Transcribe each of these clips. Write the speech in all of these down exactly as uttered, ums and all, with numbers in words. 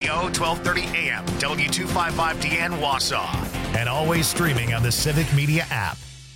O, twelve thirty A M, W two fifty-five D N Wausau. And always streaming on the Civic Media app.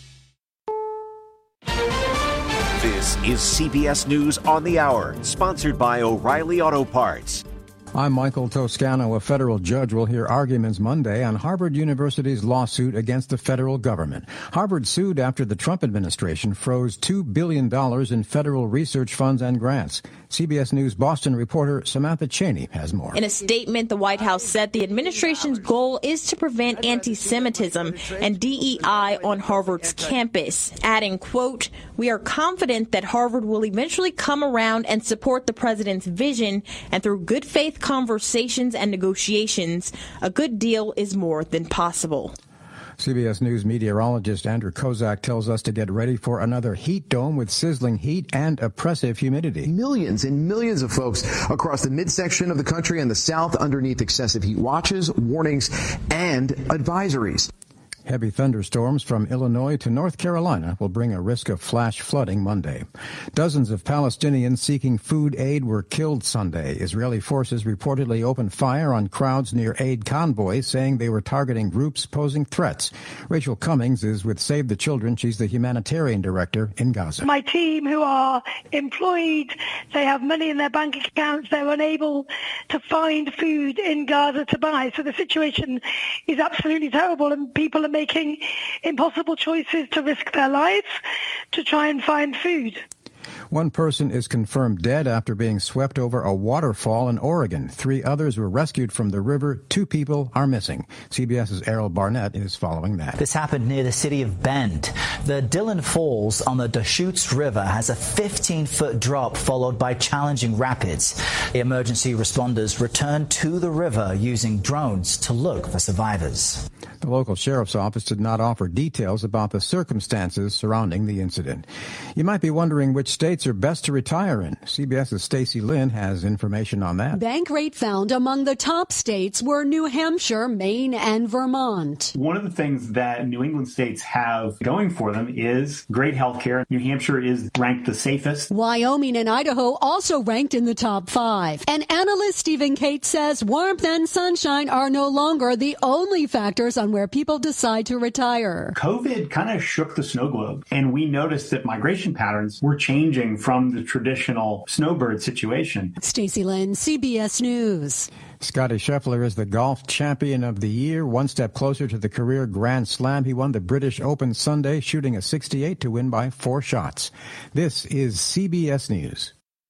This is C B S News on the Hour, sponsored by O'Reilly Auto Parts. I'm Michael Toscano. A federal judge will hear arguments Monday on Harvard University's lawsuit against the federal government. Harvard sued after the Trump administration froze two billion dollars in federal research funds and grants. C B S News Boston reporter Samantha Cheney has more. In a statement, the White House said the administration's goal is to prevent anti-Semitism and D E I on Harvard's campus, adding, quote, "We are confident that Harvard will eventually come around and support the president's vision, and through good faith conversations and negotiations, a good deal is more than possible." C B S News meteorologist Andrew Kozak tells us to get ready for another heat dome with sizzling heat and oppressive humidity. Millions and millions of folks across the midsection of the country and the South underneath excessive heat watches, warnings, and advisories. Heavy thunderstorms from Illinois to North Carolina will bring a risk of flash flooding Monday. Dozens of Palestinians seeking food aid were killed Sunday. Israeli forces reportedly opened fire on crowds near aid convoys, saying they were targeting groups posing threats. Rachel Cummings is with Save the Children. She's the humanitarian director in Gaza. My team, who are employed, they have money in their bank accounts. They're unable to find food in Gaza to buy. So the situation is absolutely terrible, and people are making impossible choices to risk their lives to try and find food. One person is confirmed dead after being swept over a waterfall in Oregon. Three others were rescued from the river. Two people are missing. CBS's Errol Barnett is following that. This happened near the city of Bend. The Dillon Falls on the Deschutes River has a fifteen-foot drop followed by challenging rapids. The emergency responders returned to the river using drones to look for survivors. The local sheriff's office did not offer details about the circumstances surrounding the incident. You might be wondering which states are best to retire in. CBS's Stacey Lynn has information on that. Bankrate found among the top states were New Hampshire, Maine, and Vermont. One of the things that New England states have going for them is great health care. New Hampshire is ranked the safest. Wyoming and Idaho also ranked in the top five. And analyst Stephen Cates says warmth and sunshine are no longer the only factors on where people decide to retire. COVID kind of shook the snow globe, and we noticed that migration patterns were changing from the traditional snowbird situation. Stacey Lynn, C B S News. Scottie Scheffler is the golf champion of the year, one step closer to the career Grand Slam. He won the British Open Sunday, shooting a sixty-eight to win by four shots. This is C B S News.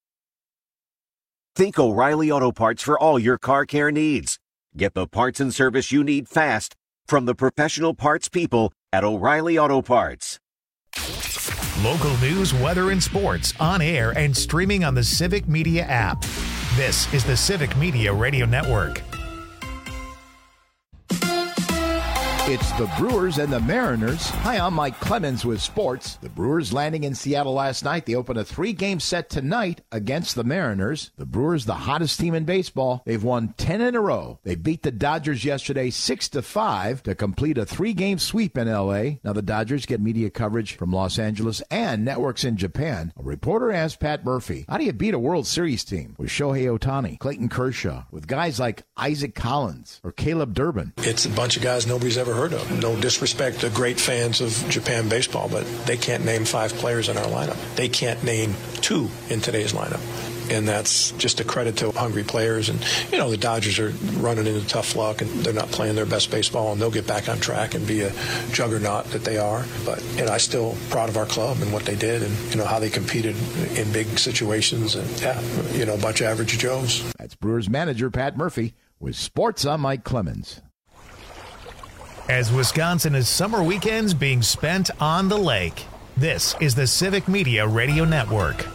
Think O'Reilly Auto Parts for all your car care needs. Get the parts and service you need fast from the professional parts people at O'Reilly Auto Parts. Local news, weather, and sports on air and streaming on the Civic Media app. This is the Civic Media Radio Network. It's the Brewers and the Mariners. Hi, I'm Mike Clemens with sports. The Brewers landing in Seattle last night. They open a three-game set tonight against the Mariners. The Brewers, the hottest team in baseball. They've won ten in a row. They beat the Dodgers yesterday six to five to complete a three-game sweep in L A. Now the Dodgers get media coverage from Los Angeles and networks in Japan. A reporter asked Pat Murphy, how do you beat a World Series team with Shohei Ohtani, Clayton Kershaw, with guys like Isaac Collins or Caleb Durbin? It's a bunch of guys nobody's ever heard of. No disrespect to great fans of Japan baseball, but they can't name five players in our lineup. They can't name two in today's lineup. And that's just a credit to hungry players. And, you know, the Dodgers are running into tough luck, and they're not playing their best baseball, and they'll get back on track and be a juggernaut that they are. But, you know, I'm still proud of our club and what they did and, you know, how they competed in big situations. And, yeah, you know, a bunch of average Joes. That's Brewers manager Pat Murphy with sports. I'm Mike Clemens. As Wisconsin has summer weekends being spent on the lake, this is the Civic Media Radio Network.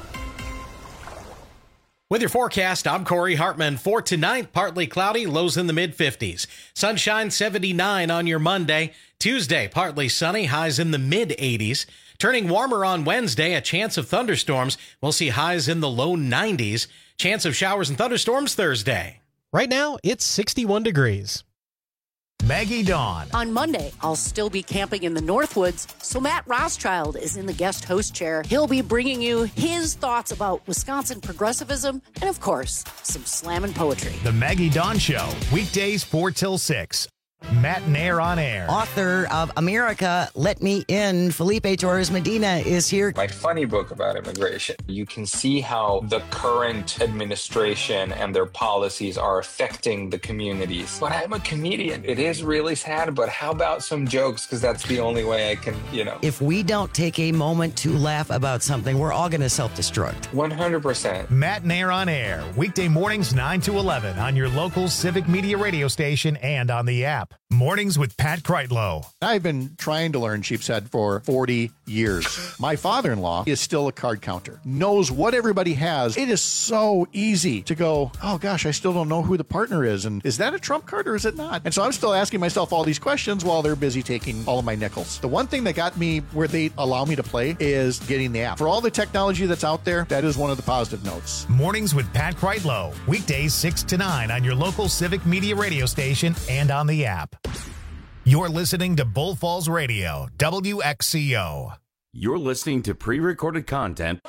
With your forecast, I'm Corey Hartman. For tonight, partly cloudy, lows in the mid fifties. Sunshine seventy-nine on your Monday. Tuesday, partly sunny, highs in the mid eighties. Turning warmer on Wednesday, a chance of thunderstorms. We'll see highs in the low nineties. Chance of showers and thunderstorms Thursday. Right now, it's sixty-one degrees. Maggie Dawn. On Monday, I'll still be camping in the Northwoods, so Matt Rothschild is in the guest host chair. He'll be bringing you his thoughts about Wisconsin progressivism and, of course, some slammin' poetry. The Maggie Dawn Show, weekdays four till six. Matt Nair on air. Author of America, Let Me In, Felipe Torres Medina is here. My funny book about immigration. You can see how the current administration and their policies are affecting the communities. But I'm a comedian. It is really sad, but how about some jokes? Because that's the only way I can, you know. If we don't take a moment to laugh about something, we're all going to self-destruct. one hundred percent. Matt Nair on air, weekday mornings nine to eleven on your local Civic Media radio station and on the app. Mornings with Pat Kreitlow. I've been trying to learn Sheepshead for forty years. My father-in-law is still a card counter, knows what everybody has. It is so easy to go, oh gosh, I still don't know who the partner is. And is that a trump card or is it not? And so I'm still asking myself all these questions while they're busy taking all of my nickels. The one thing that got me where they allow me to play is getting the app. For all the technology that's out there, that is one of the positive notes. Mornings with Pat Kreitlow, weekdays six to nine on your local Civic Media radio station and on the app. You're listening to Bull Falls Radio, W X C O. You're listening to pre-recorded content.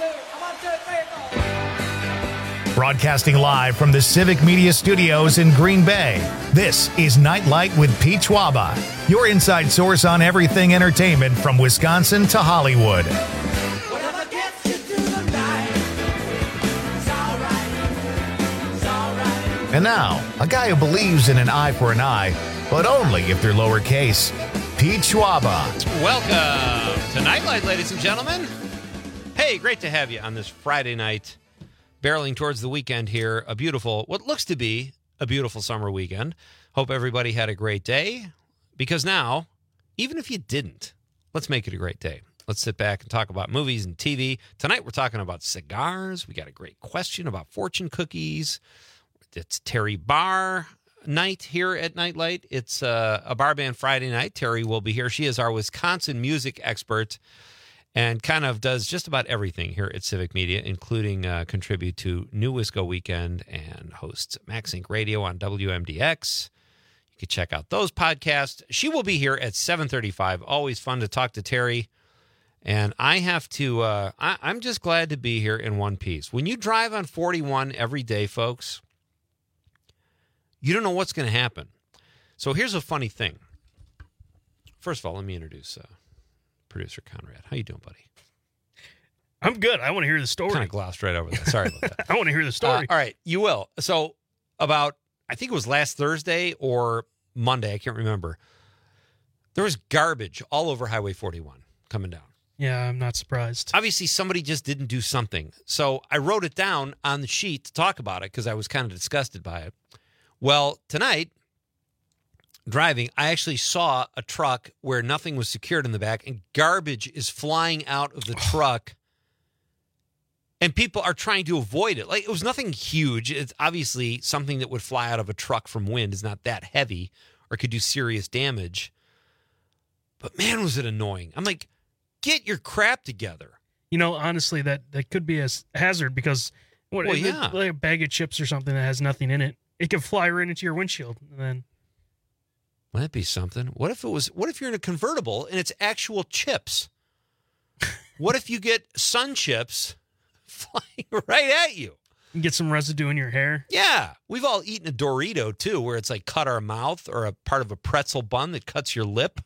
Broadcasting live from the Civic Media Studios in Green Bay, this is Nightlight with Pete Schwaba, your inside source on everything entertainment from Wisconsin to Hollywood. And now, a guy who believes in an eye for an eye, but only if they're lowercase, Pete Schwaba. Welcome to Nightlight, ladies and gentlemen. Hey, great to have you on this Friday night, barreling towards the weekend here. A beautiful, what looks to be a beautiful summer weekend. Hope everybody had a great day, because now, even if you didn't, let's make it a great day. Let's sit back and talk about movies and T V. Tonight, we're talking about cigars. We got a great question about fortune cookies. It's Terry Barr night here at Nightlight. It's uh, a bar band Friday night. Terry will be here. She is our Wisconsin music expert and kind of does just about everything here at Civic Media, including uh, contribute to New Wisco Weekend and hosts MaxInc Radio on W M D X. You can check out those podcasts. She will be here at seven thirty-five. Always fun to talk to Terry. And I have to, uh, I, I'm just glad to be here in one piece. When you drive on forty-one every day, folks, you don't know what's going to happen. So here's a funny thing. First of all, let me introduce uh, producer Conrad. How you doing, buddy? I'm good. I want to hear the story. Kind of glossed right over that. Sorry about that. I want to hear the story. Uh, all right, you will. So about, I think it was last Thursday or Monday, I can't remember. There was garbage all over Highway forty-one coming down. Yeah, I'm not surprised. Obviously, somebody just didn't do something. So I wrote it down on the sheet to talk about it because I was kind of disgusted by it. Well, tonight, driving, I actually saw a truck where nothing was secured in the back and garbage is flying out of the truck. And people are trying to avoid it. Like, it was nothing huge. It's obviously something that would fly out of a truck from wind is not that heavy or could do serious damage. But man, was it annoying. I'm like, get your crap together. You know, honestly, that, that could be a hazard because what, well, it, yeah. like a bag of chips or something that has nothing in it. It could fly right into your windshield, and then wouldn't that be something? What if it was? What if you're in a convertible and it's actual chips? What if you get sun chips flying right at you? You get some residue in your hair. Yeah, we've all eaten a Dorito too, where it's like cut our mouth or a part of a pretzel bun that cuts your lip.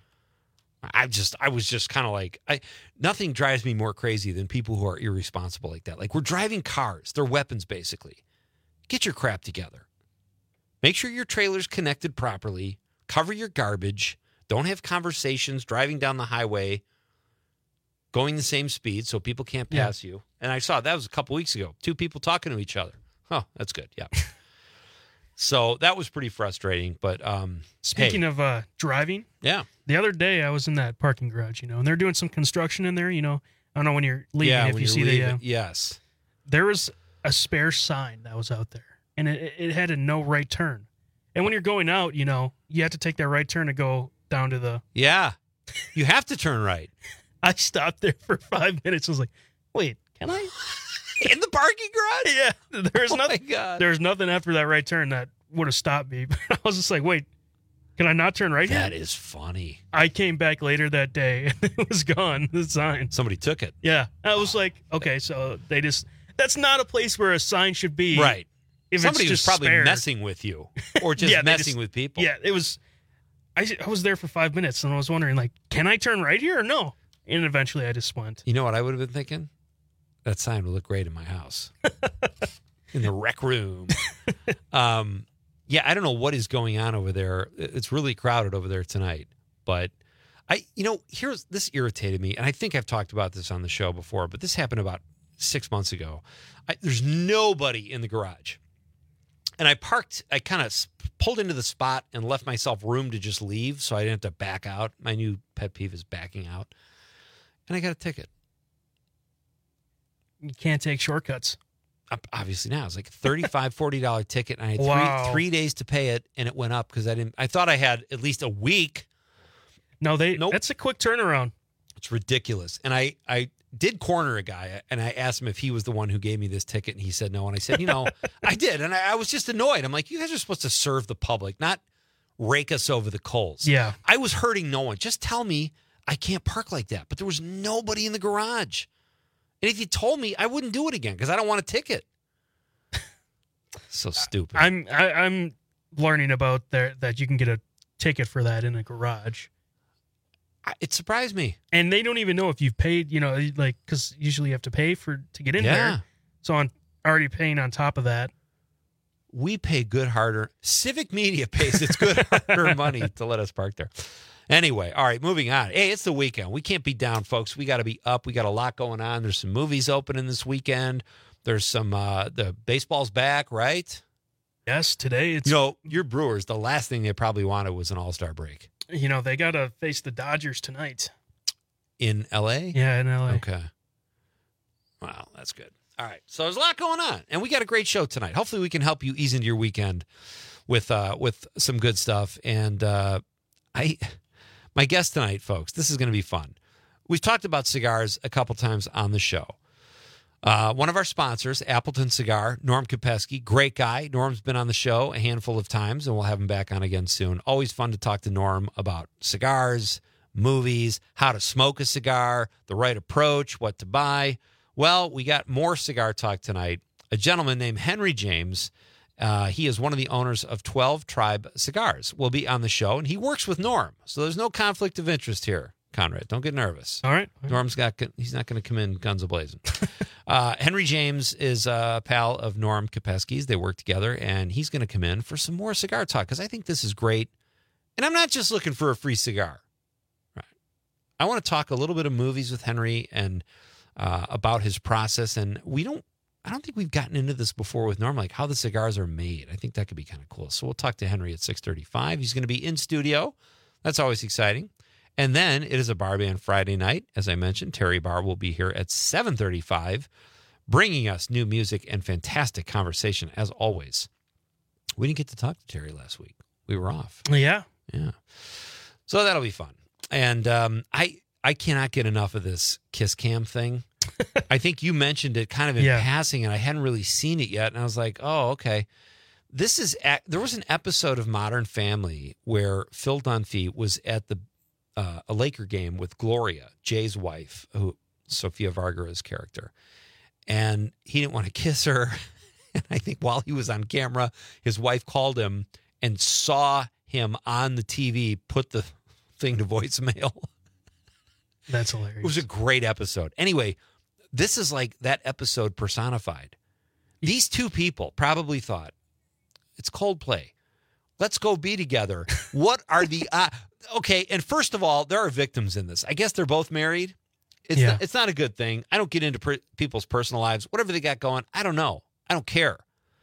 I just, I was just kind of like, I nothing drives me more crazy than people who are irresponsible like that. Like, we're driving cars; they're weapons, basically. Get your crap together. Make sure your trailer's connected properly. Cover your garbage. Don't have conversations driving down the highway going the same speed so people can't pass yeah. you. And I saw that was a couple weeks ago. Two people talking to each other. Oh, that's good. Yeah. So that was pretty frustrating. But um, speaking hey. of uh, driving, yeah, the other day I was in that parking garage, you know, and they're doing some construction in there. You know, I don't know when you're leaving yeah, if when you see leaving, the uh, yes, there was a spare sign that was out there, and it, it had a no right turn. And when you're going out, you know, you have to take that right turn to go down to the... Yeah, you have to turn right. I stopped there for five minutes. I was like, wait, can I? In the parking garage? Yeah. There's oh nothing, my God. There's nothing after that right turn that would have stopped me. But I was just like, wait, Can I not turn right here? That is funny. I came back later that day and it was gone, the sign. Somebody took it. Yeah. I was like, okay, so they just, that's not a place where a sign should be. Right. If Somebody it's was just probably spared. messing with you or just Yeah, they messing just- with people. Yeah, it was, I, I was there for five minutes and I was wondering, like, can I turn right here or no? And eventually I just went. You know what I would have been thinking? That sign would look great in my house. In the rec room. um, yeah, I don't know what is going on over there. It's really crowded over there tonight. But I, you know, here's this irritated me, and I think I've talked about this on the show before, but this happened about six months ago. I, there's nobody in the garage. And I parked, I kind of pulled into the spot and left myself room to just leave so I didn't have to back out. My new pet peeve is backing out. And I got a ticket. You can't take shortcuts. Obviously now it's like a thirty-five dollars, forty dollars ticket, and I had Wow. three, three days to pay it, and it went up because I didn't. I thought I had at least a week. No, they. Nope. That's a quick turnaround. It's ridiculous. And I, I did corner a guy, and I asked him if he was the one who gave me this ticket, and he said no. And I said, you know, I did, and I, I was just annoyed. I'm like, you guys are supposed to serve the public, not rake us over the coals. Yeah. I was hurting no one. Just tell me I can't park like that. But there was nobody in the garage. And if you told me, I wouldn't do it again because I don't want a ticket. So stupid. I'm I, I'm learning about there that you can get a ticket for that in a garage. I, it surprised me. And they don't even know if you've paid, you know, like, because usually you have to pay for to get in Yeah. there. So I'm already paying on top of that. We pay good harder. Civic Media pays its good hard-earned money to let us park there. Anyway, all right, moving on. Hey, it's the weekend. We can't be down, folks. We got to be up. We got a lot going on. There's some movies opening this weekend. There's some, uh, the baseball's back, right? Yes, today it's. You know, your Brewers, the last thing they probably wanted was an all-star break. You know, they got to face the Dodgers tonight. In L A? Yeah, in L A. Okay. Wow, that's good. All right, so there's a lot going on, and we got a great show tonight. Hopefully we can help you ease into your weekend with uh, with some good stuff. And uh, I, my guest tonight, folks, this is going to be fun. We've talked about cigars a couple times on the show. Uh, one of our sponsors, Appleton Cigar, Norm Kopesky, great guy. Norm's been on the show a handful of times, and we'll have him back on again soon. Always fun to talk to Norm about cigars, movies, how to smoke a cigar, the right approach, what to buy. Well, we got more cigar talk tonight. A gentleman named Henry James, uh, he is one of the owners of twelve Tribe Cigars, will be on the show, and he works with Norm, so there's no conflict of interest here. Conrad, don't get nervous. All right. Norm's got, he's not going to come in guns a-blazing. uh, Henry James is a pal of Norm Kopesky's. They work together, and he's going to come in for some more cigar talk because I think this is great. And I'm not just looking for a free cigar. Right. I want to talk a little bit of movies with Henry and uh, about his process. And we don't, I don't think we've gotten into this before with Norm, like how the cigars are made. I think that could be kind of cool. So we'll talk to Henry at six thirty-five. He's going to be in studio. That's always exciting. And then it is a Bar Band Friday night. As I mentioned, Terry Barr will be here at seven thirty-five, bringing us new music and fantastic conversation, as always. We didn't get to talk to Terry last week. We were off. Yeah. Yeah. So that'll be fun. And um, I I cannot get enough of this Kiss Cam thing. I think you mentioned it kind of in Yeah. passing, and I hadn't really seen it yet. And I was like, oh, okay. This is at, there was an episode of Modern Family where Phil Dunphy was at the Uh, a Laker game with Gloria, Jay's wife, who Sofia Vergara's character, and he didn't want to kiss her. And I think while he was on camera, his wife called him and saw him on the T V put the thing to voicemail. That's hilarious. It was a great episode. Anyway, this is like that episode personified. These two people probably thought, it's Coldplay. Let's go be together. What are the... Uh, okay, and first of all, there are victims in this. I guess they're both married. It's, Yeah. not, it's not a good thing. I don't get into per- people's personal lives. Whatever they got going, I don't know. I don't care.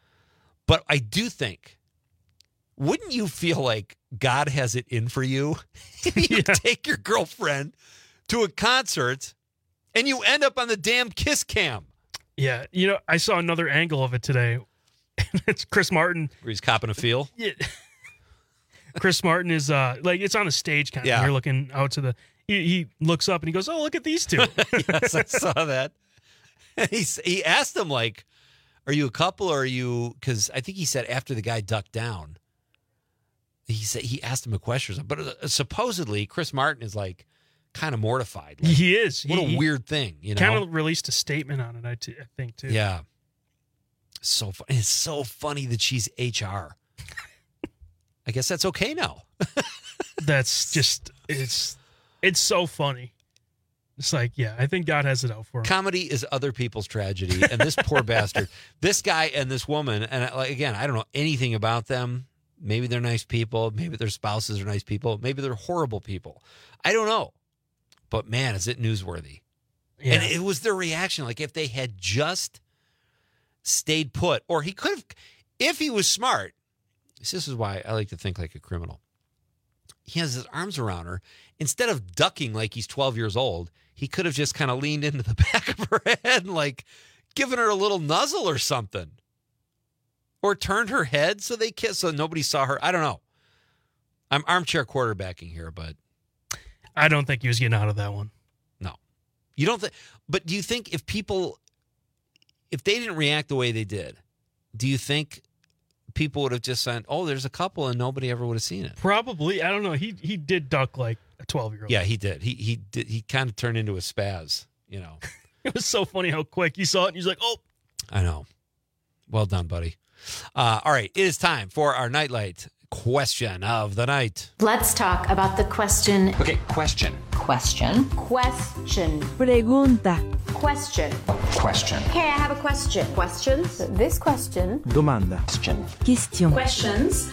But I do think, wouldn't you feel like God has it in for you? You take your girlfriend to a concert and you end up on the damn Kiss Cam. Yeah. You know, I saw another angle of it today. It's Chris Martin. Where he's copping a feel. Yeah. Chris Martin is uh like it's on a stage kind of. Yeah. You're looking out to the. He, he looks up and he goes, "Oh, look at these two." Yes, I saw that. He he asked him like, "Are you a couple or are you?" Because I think he said after the guy ducked down, he said he asked him a question, but uh, supposedly Chris Martin is like kind of mortified. Like, he is. What he, a weird thing, you know. Kind of released a statement on it, I, t- I think too. Yeah. So fun. It's so funny that she's H R. I guess that's okay now. That's just it's it's so funny. It's like, yeah, I think God has it out for him. Comedy is other people's tragedy, and this poor bastard, this guy and this woman, and like again, I don't know anything about them. Maybe they're nice people. Maybe their spouses are nice people. Maybe they're horrible people. I don't know. But man, is it newsworthy. Yeah. And it was their reaction. Like if they had just stayed put, or he could have, if he was smart, this is why I like to think like a criminal. He has his arms around her. Instead of ducking like he's twelve years old, he could have just kind of leaned into the back of her head and like given her a little nuzzle or something. Or turned her head so they kissed so nobody saw her. I don't know. I'm armchair quarterbacking here, but I don't think he was getting out of that one. No. You don't think, but do you think if people, if they didn't react the way they did, do you think people would have just said, oh, there's a couple and nobody ever would have seen it? Probably. I don't know. He he did duck like a twelve-year-old. Yeah, he did. He he did. He kind of turned into a spaz, you know. It was so funny how quick he saw it and he's like, oh. I know. Well done, buddy. Uh, all right, it is time for our Nightlight question of the night. Let's talk about the question. Okay, question. Question. Question. Pregunta. Question. Question. Hey, I have a question. Questions? This question. Domanda. Question. Question. Questions.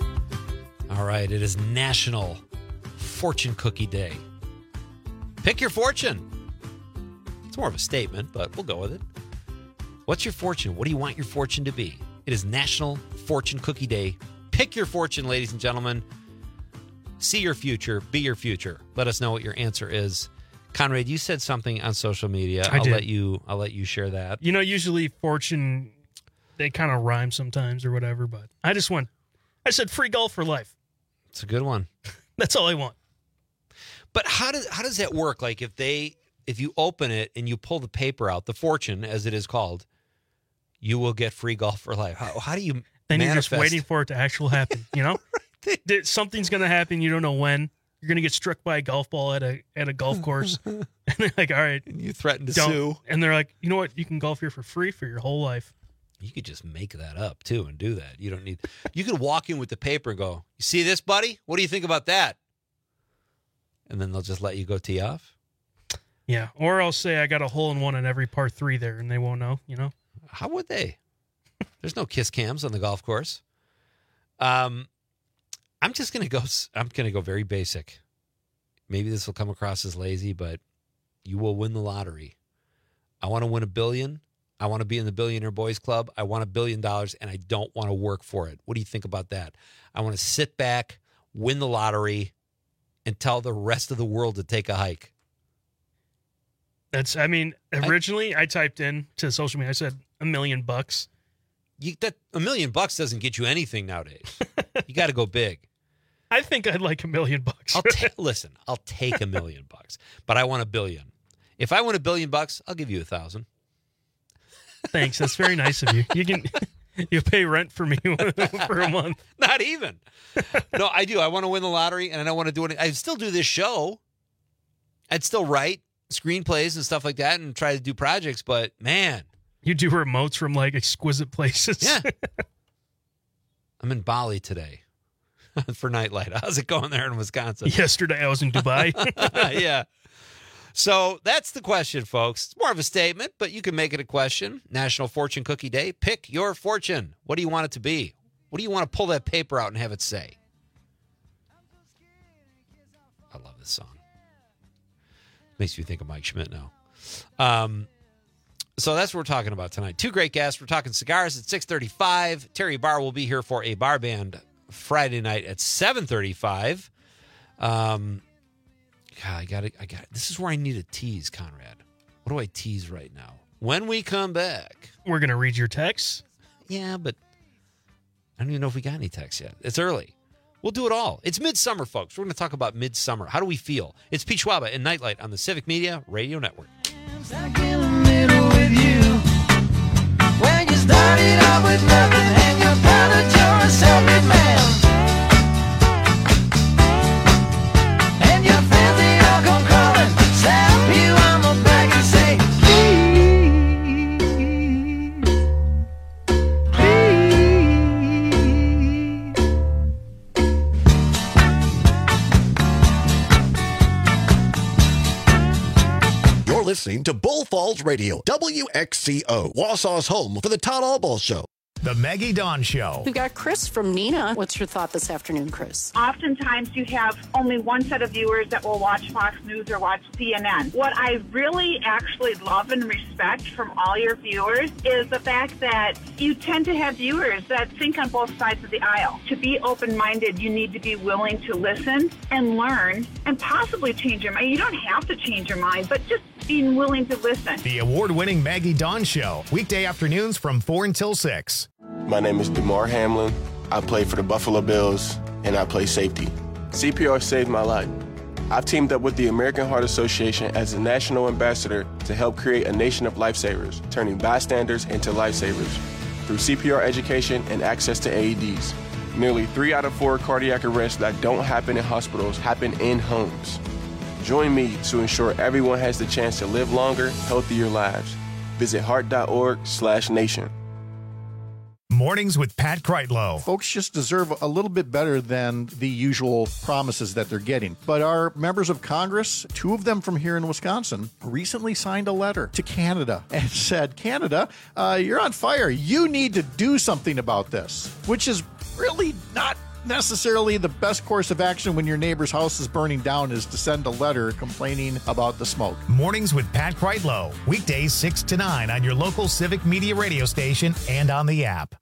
All right, it is National Fortune Cookie Day. Pick your fortune. It's more of a statement, but we'll go with it. What's your fortune? What do you want your fortune to be? It is National Fortune Cookie Day. Pick your fortune, ladies and gentlemen. See your future. Be your future. Let us know what your answer is. Conrad, you said something on social media. I I'll did. let you I'll let you share that. You know, usually fortune, they kind of rhyme sometimes or whatever, but I just want, I said free golf for life. It's a good one. That's all I want. But how does how does that work? Like if they if you open it and you pull the paper out, the fortune as it is called, you will get free golf for life. How, how do you Then manifest? you're just waiting for it to actually happen, you know? Right. Something's going to happen. You don't know when. You're going to get struck by a golf ball at a at a golf course. And they're like, all right. And you threaten to don't. sue. And they're like, you know what? You can golf here for free for your whole life. You could just make that up, too, and do that. You don't need... You could walk in with the paper and go, you see this, buddy? What do you think about that? And then they'll just let you go tee off? Yeah. Or I'll say I got a hole in one on every par three there, and they won't know, you know? How would they? There's no kiss cams on the golf course. Um, I'm just gonna go. I'm gonna go very basic. Maybe this will come across as lazy, but you will win the lottery. I want to win a billion. I want to be in the Billionaire Boys Club. I want a billion dollars, and I don't want to work for it. What do you think about that? I want to sit back, win the lottery, and tell the rest of the world to take a hike. That's. I mean, originally I, I typed in to social media. I said a million bucks. You, that a million bucks doesn't get you anything nowadays. You got to go big. I think I'd like a million bucks. I'll ta- listen. I'll take a million bucks, but I want a billion. If I win a billion bucks, I'll give you a thousand. Thanks. That's very nice of you. You can you pay rent for me for a month. Not even. No, I do. I want to win the lottery, and I don't want to do it. I'd still do this show. I'd still write screenplays and stuff like that, and try to do projects. But man. You do remotes from like exquisite places. Yeah. I'm in Bali today for Nightlight. How's it going there in Wisconsin? Yesterday I was in Dubai. Yeah. So that's the question, folks. It's more of a statement, but you can make it a question. National Fortune Cookie Day. Pick your fortune. What do you want it to be? What do you want to pull that paper out and have it say? I love this song. Makes me think of Mike Schmidt now. Um, So that's what we're talking about tonight. Two great guests. We're talking cigars at six thirty-five. Terry Barr will be here for a bar band Friday night at seven thirty-five. Um, God, I got I got this is where I need a tease, Conrad. What do I tease right now? When we come back, we're gonna read your texts. Yeah, but I don't even know if we got any texts yet. It's early. We'll do it all. It's midsummer, folks. We're going to talk about midsummer. How do we feel? It's Pete Schwaba and Nightlight on the Civic Media Radio Network. When you started out with nothing and you found that you're a self-made man. listening to Bull Falls Radio, W X C O, Wausau's home for the Todd Albaugh Show. The Maggie Dawn Show. We've got Chris from Nina. What's your thought this afternoon, Chris? Oftentimes you have only one set of viewers that will watch Fox News or watch C N N. What I really actually love and respect from all your viewers is the fact that you tend to have viewers that think on both sides of the aisle. To be open-minded, you need to be willing to listen and learn and possibly change your mind. You don't have to change your mind, but just being willing to listen. The award-winning Maggie Dawn Show. Weekday afternoons from four until six. My name is DeMar Hamlin. I play for the Buffalo Bills, and I play safety. C P R saved my life. I've teamed up with the American Heart Association as a national ambassador to help create a nation of lifesavers, turning bystanders into lifesavers through C P R education and access to A E Ds. Nearly three out of four cardiac arrests that don't happen in hospitals happen in homes. Join me to ensure everyone has the chance to live longer, healthier lives. Visit heart.org slash nation. Mornings with Pat Kreitlow. Folks just deserve a little bit better than the usual promises that they're getting. But our members of Congress, two of them from here in Wisconsin, recently signed a letter to Canada and said, Canada, uh, you're on fire. You need to do something about this, which is really not necessarily the best course of action when your neighbor's house is burning down, is to send a letter complaining about the smoke. Mornings with Pat Kreitlow. Weekdays six to nine on your local Civic Media radio station and on the app.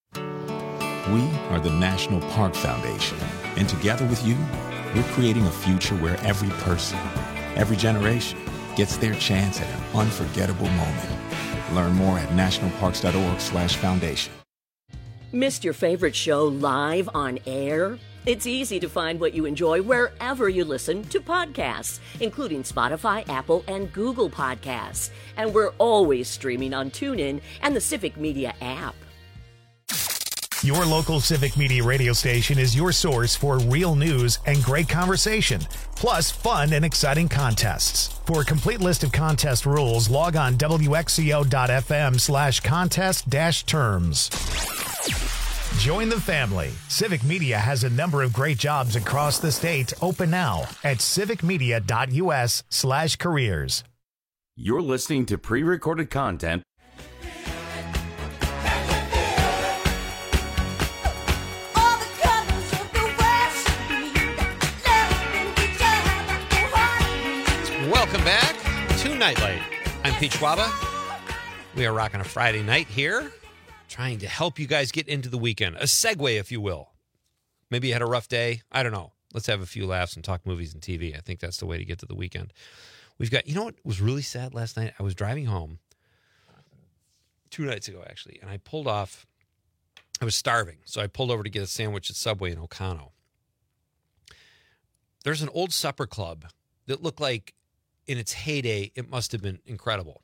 We are the National Park Foundation, and together with you, we're creating a future where every person, every generation gets their chance at an unforgettable moment. Learn more at nationalparks.org slash foundation. Missed your favorite show live on air? It's easy to find what you enjoy wherever you listen to podcasts, including Spotify, Apple, and Google Podcasts. And we're always streaming on TuneIn and the Civic Media app. Your local Civic Media radio station is your source for real news and great conversation, plus fun and exciting contests. For a complete list of contest rules, log on W X C O dot F M slash contest dash terms. Join the family. Civic Media has a number of great jobs across the state open now at civicmedia.us slash careers. You're listening to pre-recorded content. Welcome back to Nightlight. I'm Pete Schwaba. We are rocking a Friday night here, trying to help you guys get into the weekend. A segue, if you will. Maybe you had a rough day. I don't know. Let's have a few laughs and talk movies and T V. I think that's the way to get to the weekend. We've got, you know what was really sad last night? I was driving home two nights ago, actually, and I pulled off. I was starving, so I pulled over to get a sandwich at Subway in Oconto. There's an old supper club that looked like, in its heyday, it must have been incredible.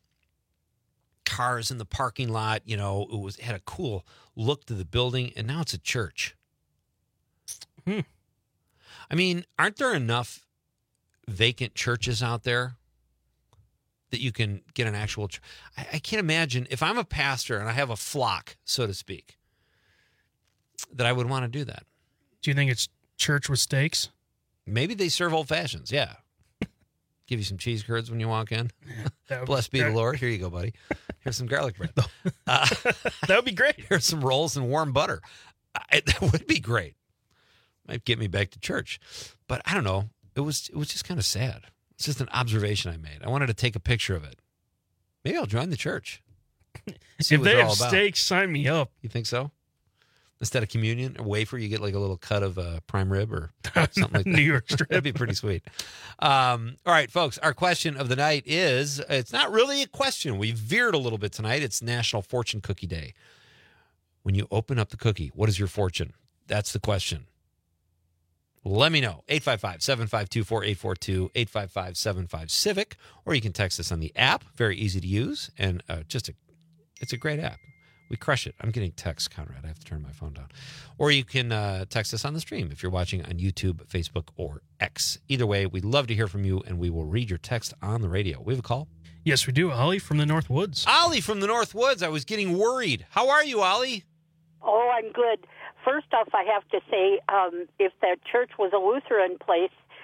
Cars in the parking lot, you know, it was it had a cool look to the building, and now it's a church. Hmm. I mean, aren't there enough vacant churches out there that you can get an actual church? I, I can't imagine, if I'm a pastor and I have a flock, so to speak, that I would want to do that. Do you think it's church with steaks? Maybe they serve old fashions, yeah. Give you some cheese curds when you walk in. Yeah, Blessed be the Lord. Here you go, buddy. Here's some garlic bread. Uh, that would be great. Here's some rolls and warm butter. I, that would be great. Might get me back to church. But I don't know. It was it was just kind of sad. It's just an observation I made. I wanted to take a picture of it. Maybe I'll join the church. See if what they they're have all about. steaks, sign me up. You think so? Instead of communion, a wafer, you get like a little cut of uh, prime rib or something like that. New York strip. That'd be pretty sweet. Um, all right, folks, our question of the night is, it's not really a question. We veered a little bit tonight. It's National Fortune Cookie Day. When you open up the cookie, what is your fortune? That's the question. Let me know. eight five five, seven five two, four eight four two, eight five five, seven five, CIVIC, or you can text us on the app. Very easy to use, and uh, just a, it's a great app. We crush it. I'm getting texts, Conrad. I have to turn my phone down. Or you can uh, text us on the stream if you're watching on YouTube, Facebook, or X. Either way, we'd love to hear from you, and we will read your text on the radio. We have a call? Yes, we do. Ollie from the North Woods. Ollie from the North Woods. I was getting worried. How are you, Ollie? Oh, I'm good. First off, I have to say, um, if that church was a Lutheran place,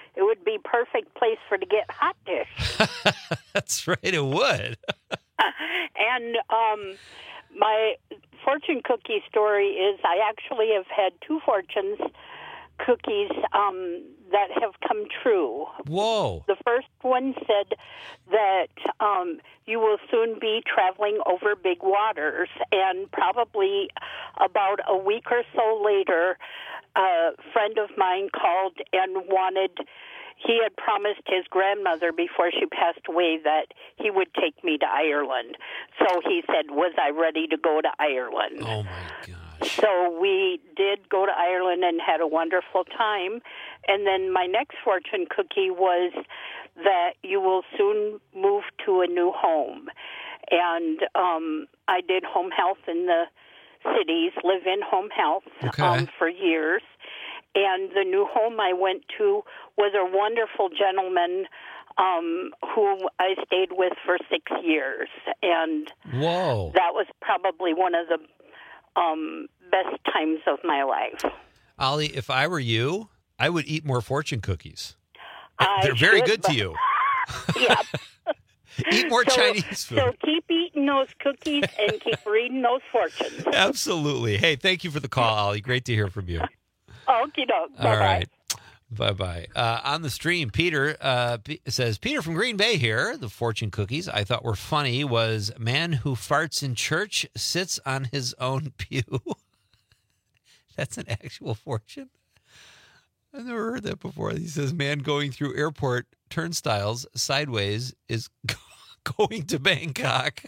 it would be perfect place for to get hot dish. That's right, it would. And um, my fortune cookie story is I actually have had two fortunes cookies um, that have come true. Whoa. The first one said that um, you will soon be traveling over big waters, and probably about a week or so later, a friend of mine called and wanted, he had promised his grandmother before she passed away that he would take me to Ireland. So he said, was I ready to go to Ireland? Oh, my God. So we did go to Ireland and had a wonderful time. And then my next fortune cookie was that you will soon move to a new home. And um, I did home health in the cities, live-in home health okay. um, for years. And the new home I went to was a wonderful gentleman um, who I stayed with for six years. And Whoa. that was probably one of the Um, best times of my life. Ollie, if I were you, I would eat more fortune cookies. I They're very should, good but... to you. Yeah. Eat more so, Chinese food. So keep eating those cookies and keep reading those fortunes. Absolutely. Hey, thank you for the call, Ollie. Great to hear from you. Okie doke. Bye-bye. All right. Bye-bye. Uh, on the stream, Peter uh, P- says, Peter from Green Bay here. The fortune cookies I thought were funny was man who farts in church sits on his own pew. That's an actual fortune? I've never heard that before. He says, man going through airport turnstiles sideways is going to Bangkok.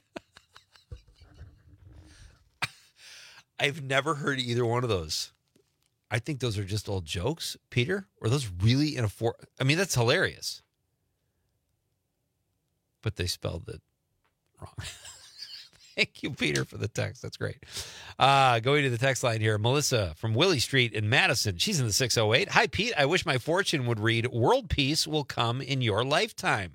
I've never heard either one of those. I think those are just old jokes, Peter. Or those really in a for? I mean, that's hilarious. But they spelled it wrong. Thank you, Peter, for the text. That's great. Uh, going to the text line here, Melissa from Willie Street in Madison. She's in the six oh eight. Hi, Pete. I wish my fortune would read, world peace will come in your lifetime.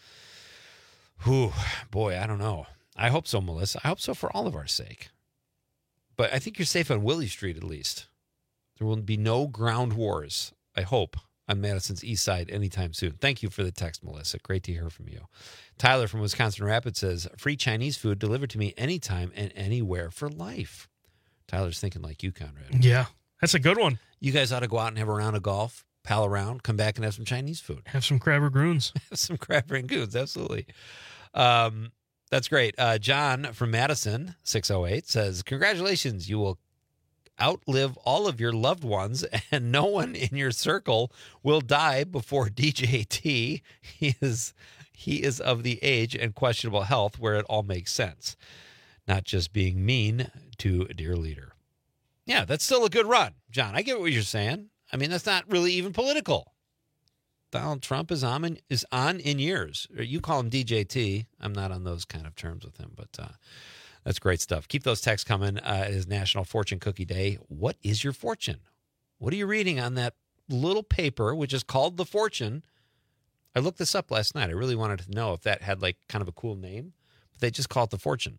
Whew, boy, I don't know. I hope so, Melissa. I hope so for all of our sake. But I think you're safe on Willie Street at least. There will be no ground wars, I hope, on Madison's east side anytime soon. Thank you for the text, Melissa. Great to hear from you. Tyler from Wisconsin Rapids says, free Chinese food delivered to me anytime and anywhere for life. Tyler's thinking like you, Conrad. Yeah, that's a good one. You guys ought to go out and have a round of golf, pal around, come back and have some Chinese food. Have some crab rangoons. Have some crab rangoons, absolutely. Um, that's great. Uh, John from Madison, six oh eight, says, congratulations, you will outlive all of your loved ones, and no one in your circle will die before D J T. He is he is of the age and questionable health where it all makes sense, not just being mean to a dear leader. Yeah, that's still a good run, John. I get what you're saying. I mean, that's not really even political. Donald Trump is on in, is on in years. You call him D J T. I'm not on those kind of terms with him, but uh, that's great stuff. Keep those texts coming. Uh, it is National Fortune Cookie Day. What is your fortune? What are you reading on that little paper, which is called The Fortune? I looked this up last night. I really wanted to know if that had like kind of a cool name, but they just call it The Fortune.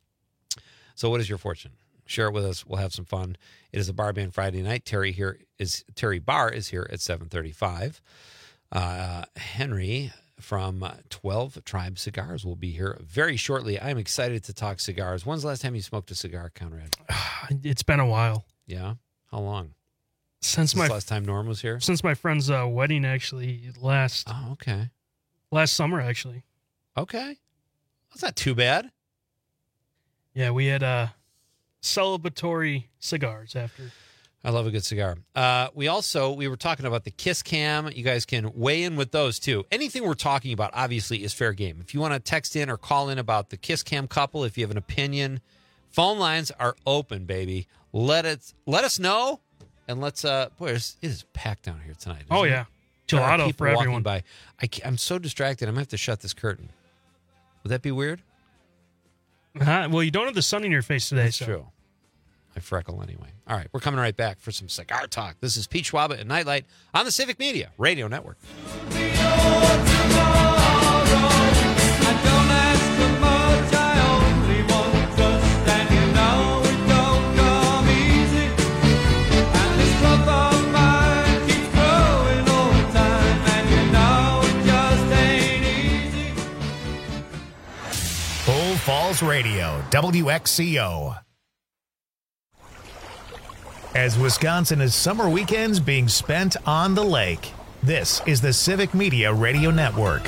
So what is your fortune? Share it with us. We'll have some fun. It is a bar band Friday night. Terry here is Terry Barr is here at seven thirty-five. Uh, Henry from twelve Tribe Cigars will be here very shortly. I'm excited to talk cigars. When's the last time you smoked a cigar, Conrad? It's been a while. Yeah? How long? Since, since my last time Norm was here? Since my friend's uh, wedding, actually, last. Oh, okay. Last summer, actually. Okay. That's not too bad. Yeah, we had uh, celebratory cigars after. I love a good cigar. Uh, we also, we were talking about the Kiss Cam. You guys can weigh in with those too. Anything we're talking about, obviously, is fair game. If you want to text in or call in about the Kiss Cam couple, if you have an opinion, phone lines are open, baby. Let it, let us know, and let's, uh, boy, it is packed down here tonight. Oh, yeah. Gelato for everyone. By. I, I'm so distracted. I'm going to have to shut this curtain. Would that be weird? Uh, well, you don't have the sun in your face today. That's so. true. I freckle anyway. All right, we're coming right back for some cigar talk. This is Pete Schwaba at Nightlight on the Civic Media Radio Network. And this love of mine keeps growing all the time. Falls Radio, W X C O. As Wisconsin's summer weekends being spent on the lake, this is the Civic Media Radio Network.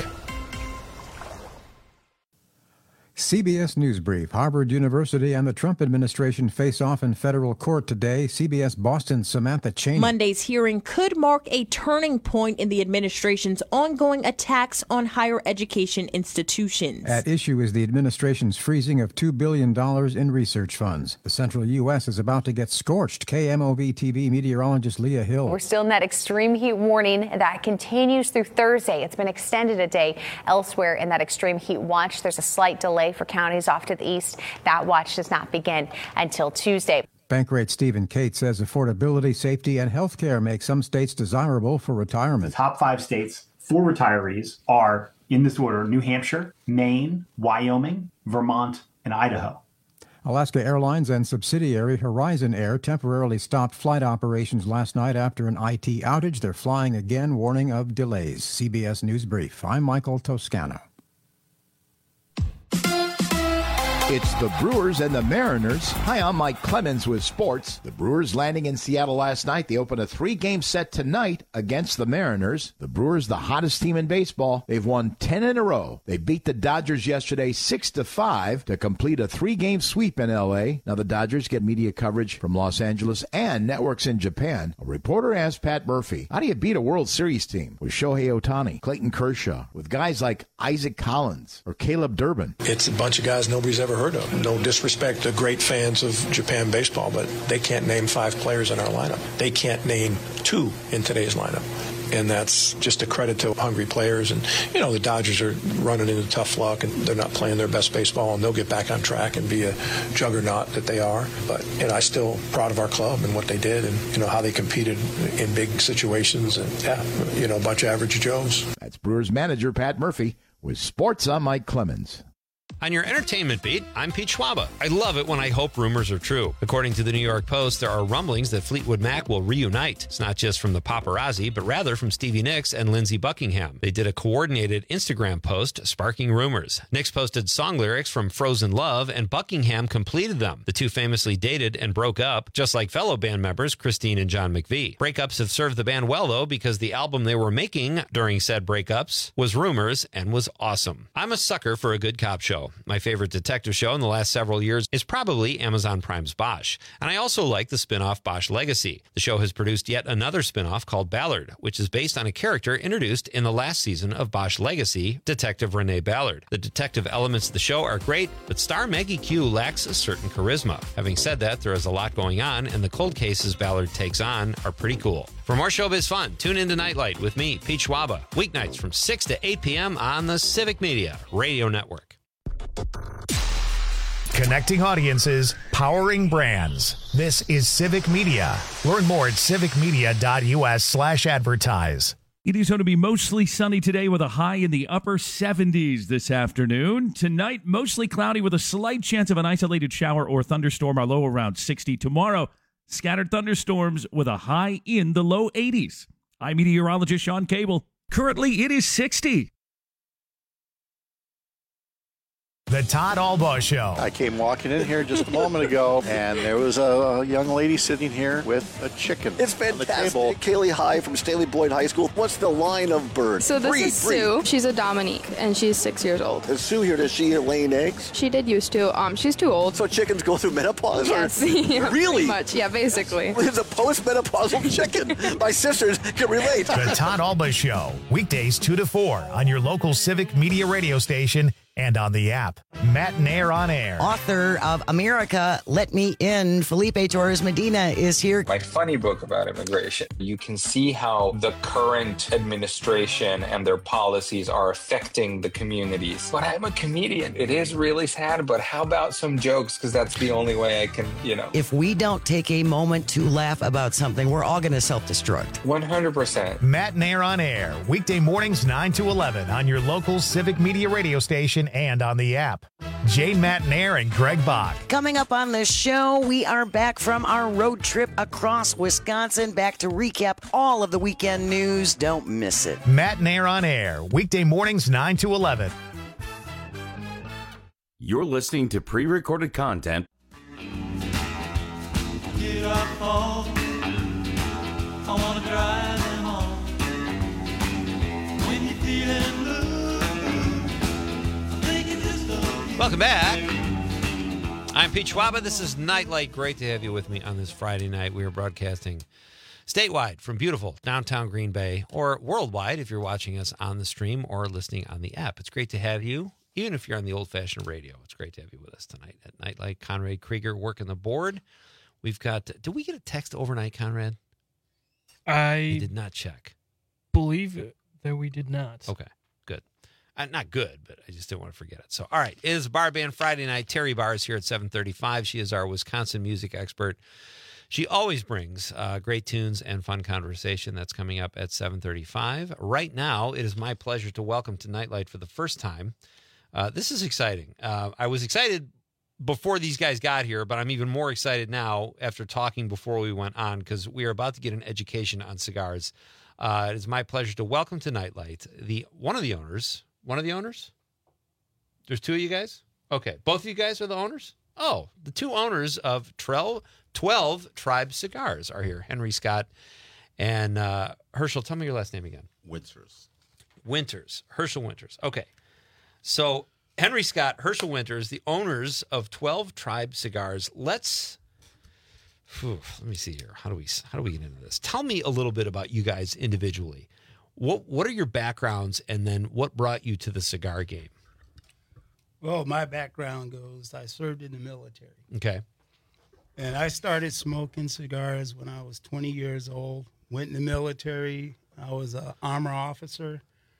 C B S News Brief. Harvard University and the Trump administration face off in federal court today. C B S Boston's Samantha Cheney. Monday's hearing could mark a turning point in the administration's ongoing attacks on higher education institutions. At issue is the administration's freezing of two billion dollars in research funds. The central U S is about to get scorched. K M O V T V meteorologist Leah Hill. We're still in that extreme heat warning that continues through Thursday. It's been extended a day elsewhere in that extreme heat watch. There's a slight delay for counties off to the east. That watch does not begin until Tuesday. Bankrate Stephen Cates says affordability, safety, and health care make some states desirable for retirement. The top five states for retirees are, in this order, New Hampshire, Maine, Wyoming, Vermont, and Idaho. Alaska Airlines and subsidiary Horizon Air temporarily stopped flight operations last night after an I T outage. They're flying again, warning of delays. C B S News Brief. I'm Michael Toscano. It's the Brewers and the Mariners. Hi, I'm Mike Clemens with sports. The Brewers landing in Seattle last night. They open a three-game set tonight against the Mariners. The Brewers, the hottest team in baseball. They've won ten in a row. They beat the Dodgers yesterday six to five to complete a three-game sweep in L A. Now the Dodgers get media coverage from Los Angeles and networks in Japan. A reporter asked Pat Murphy, how do you beat a World Series team with Shohei Ohtani, Clayton Kershaw, with guys like Isaac Collins or Caleb Durbin? It's a bunch of guys nobody's ever heard of. No disrespect to great fans of Japan baseball, but they can't name five players in our lineup. They can't name two in today's lineup. And that's just a credit to hungry players. And, you know, the Dodgers are running into tough luck, and they're not playing their best baseball, and they'll get back on track and be a juggernaut that they are. But, you know, I'm still proud of our club and what they did and, you know, how they competed in big situations. And, yeah, you know, a bunch of average Joes. That's Brewers manager Pat Murphy. With sports, I'm Mike Clemens. On your entertainment beat, I'm Pete Schwaba. I love it when I hope rumors are true. According to the New York Post, there are rumblings that Fleetwood Mac will reunite. It's not just from the paparazzi, but rather from Stevie Nicks and Lindsey Buckingham. They did a coordinated Instagram post sparking rumors. Nicks posted song lyrics from Frozen Love, and Buckingham completed them. The two famously dated and broke up, just like fellow band members Christine and John McVie. Breakups have served the band well, though, because the album they were making during said breakups was Rumors and was awesome. I'm a sucker for a good cop show. My favorite detective show in the last several years is probably Amazon Prime's Bosch. And I also like the spin-off Bosch Legacy. The show has produced yet another spin-off called Ballard, which is based on a character introduced in the last season of Bosch Legacy, Detective Renee Ballard. The detective elements of the show are great, but star Maggie Q lacks a certain charisma. Having said that, there is a lot going on, and the cold cases Ballard takes on are pretty cool. For more showbiz fun, tune in to Nightlight with me, Pete Schwaba, weeknights from six to eight p.m. on the Civic Media Radio Network. Connecting audiences, powering brands. This is Civic Media. Learn more at civicmedia.us slash advertise. It is going to be mostly sunny today with a high in the upper seventies this afternoon. Tonight, mostly cloudy with a slight chance of an isolated shower or thunderstorm, our low around sixty. Tomorrow, scattered thunderstorms with a high in the low eighties. I'm meteorologist Sean Cable. Currently, it is sixty. The Todd Albaugh Show. I came walking in here just a moment ago, and there was a young lady sitting here with a chicken. It's fantastic. Kaylee High from Staley Boyd High School. What's the line of birds? So this breed, is breed. Sue. She's a Dominique, and she's six years old. Is Sue here? Does she lay eggs? She did used to. Um, she's too old. So chickens go through menopause? Yes. Or? Yeah, really? Pretty much. Yeah, basically. It's a post-menopausal chicken. My sisters can relate. The Todd Albaugh Show. Weekdays two to four on your local Civic Media radio station and on the app. Matt Nair on air. Author of America, Let Me In, Felipe Torres Medina is here. My funny book about immigration. You can see how the current administration and their policies are affecting the communities. But I'm a comedian. It is really sad, but how about some jokes? Because that's the only way I can, you know. If we don't take a moment to laugh about something, we're all going to self-destruct. one hundred percent. Matt Nair on air. Weekday mornings nine to eleven on your local Civic Media radio station and on the app. Jane Matt Nair and Greg Bach. Coming up on the show, we are back from our road trip across Wisconsin, back to recap all of the weekend news. Don't miss it. Matt Nair on air. Weekday mornings nine to eleven. You're listening to pre-recorded content. Get up home. I want to drive them home. When you're feeling blue, I think it just don't. Welcome back. I'm Pete Schwaba. This is Nightlight. Great to have you with me on this Friday night. We are broadcasting statewide from beautiful downtown Green Bay, or worldwide if you're watching us on the stream or listening on the app. It's great to have you, even if you're on the old-fashioned radio. It's great to have you with us tonight at Nightlight. Conrad Krieger working the board. We've got, did we get a text overnight, Conrad? I We did not check. believe that we did not. Okay, good. Uh, not good, but I just didn't want to forget it. So, all right, it is Bar Band Friday night. Terry Barr is here at seven thirty-five. She is our Wisconsin music expert. She always brings uh, great tunes and fun conversation. That's coming up at seven thirty-five. Right now, it is my pleasure to welcome to Nightlight for the first time. Uh, this is exciting. Uh, I was excited before these guys got here, but I'm even more excited now after talking before we went on, because we are about to get an education on cigars. Uh, it is my pleasure to welcome to Nightlight the one of the owners. One of the owners? There's two of you guys? Okay. Both of you guys are the owners? Oh, the two owners of twelve, twelve Tribe Cigars are here. Henry Scott and uh, Herschel. Tell me your last name again. Winters. Winters. Herschel Winters. Okay. So Henry Scott, Herschel Winters, the owners of twelve Tribe Cigars. Let's, whew, let me see here. How do we how do we get into this? Tell me a little bit about you guys individually. What what are your backgrounds, and then what brought you to the cigar game? Well, my background goes, I served in the military. Okay. And I started smoking cigars when I was twenty years old. Went in the military. I was an armor officer,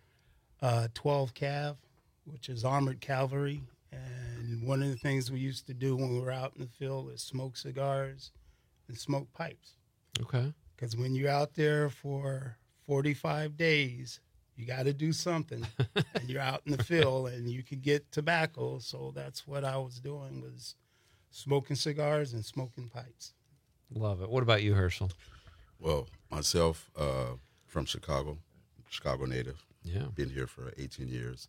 uh, twelve Cav, which is armored cavalry. And one of the things we used to do when we were out in the field is smoke cigars and smoke pipes. Okay. Because when you're out there for forty-five days, you got to do something, and you're out in the field, and you could get tobacco. So that's what I was doing, was smoking cigars and smoking pipes. Love it. What about you, Herschel? Well, myself, uh, from Chicago, Chicago native. Yeah. Been here for eighteen years.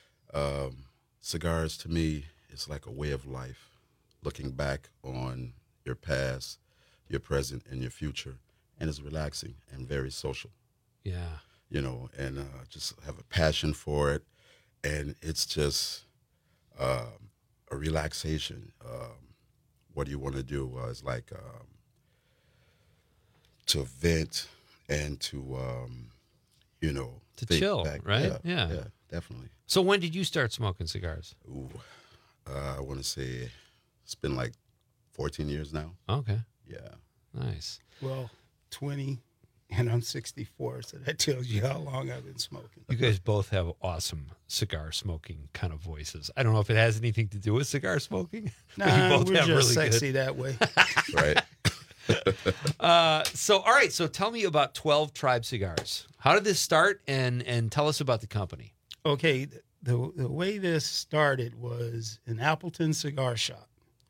Um, cigars, to me, is like a way of life. Looking back on your past, your present, and your future. And it's relaxing and very social. Yeah. You know, and uh, just have a passion for it. And it's just uh, a relaxation. Um, what do you want to do? Uh, it's like um, to vent and to, um, you know, To think chill, back. right? Yeah, Yeah. yeah, definitely. So when did you start smoking cigars? Ooh, uh, I want to say it's been like fourteen years now. Okay. Yeah. Nice. Well, twenty, and I'm sixty-four, so that tells you how long I've been smoking. You guys both have awesome cigar smoking kind of voices. I don't know if it has anything to do with cigar smoking. but you Nah, both we're have just really sexy good. that way. Right. uh, so, all right. So tell me about twelve Tribe Cigars. How did this start? And, and tell us about the company. Okay, the the way this started was in Appleton Cigar Shop.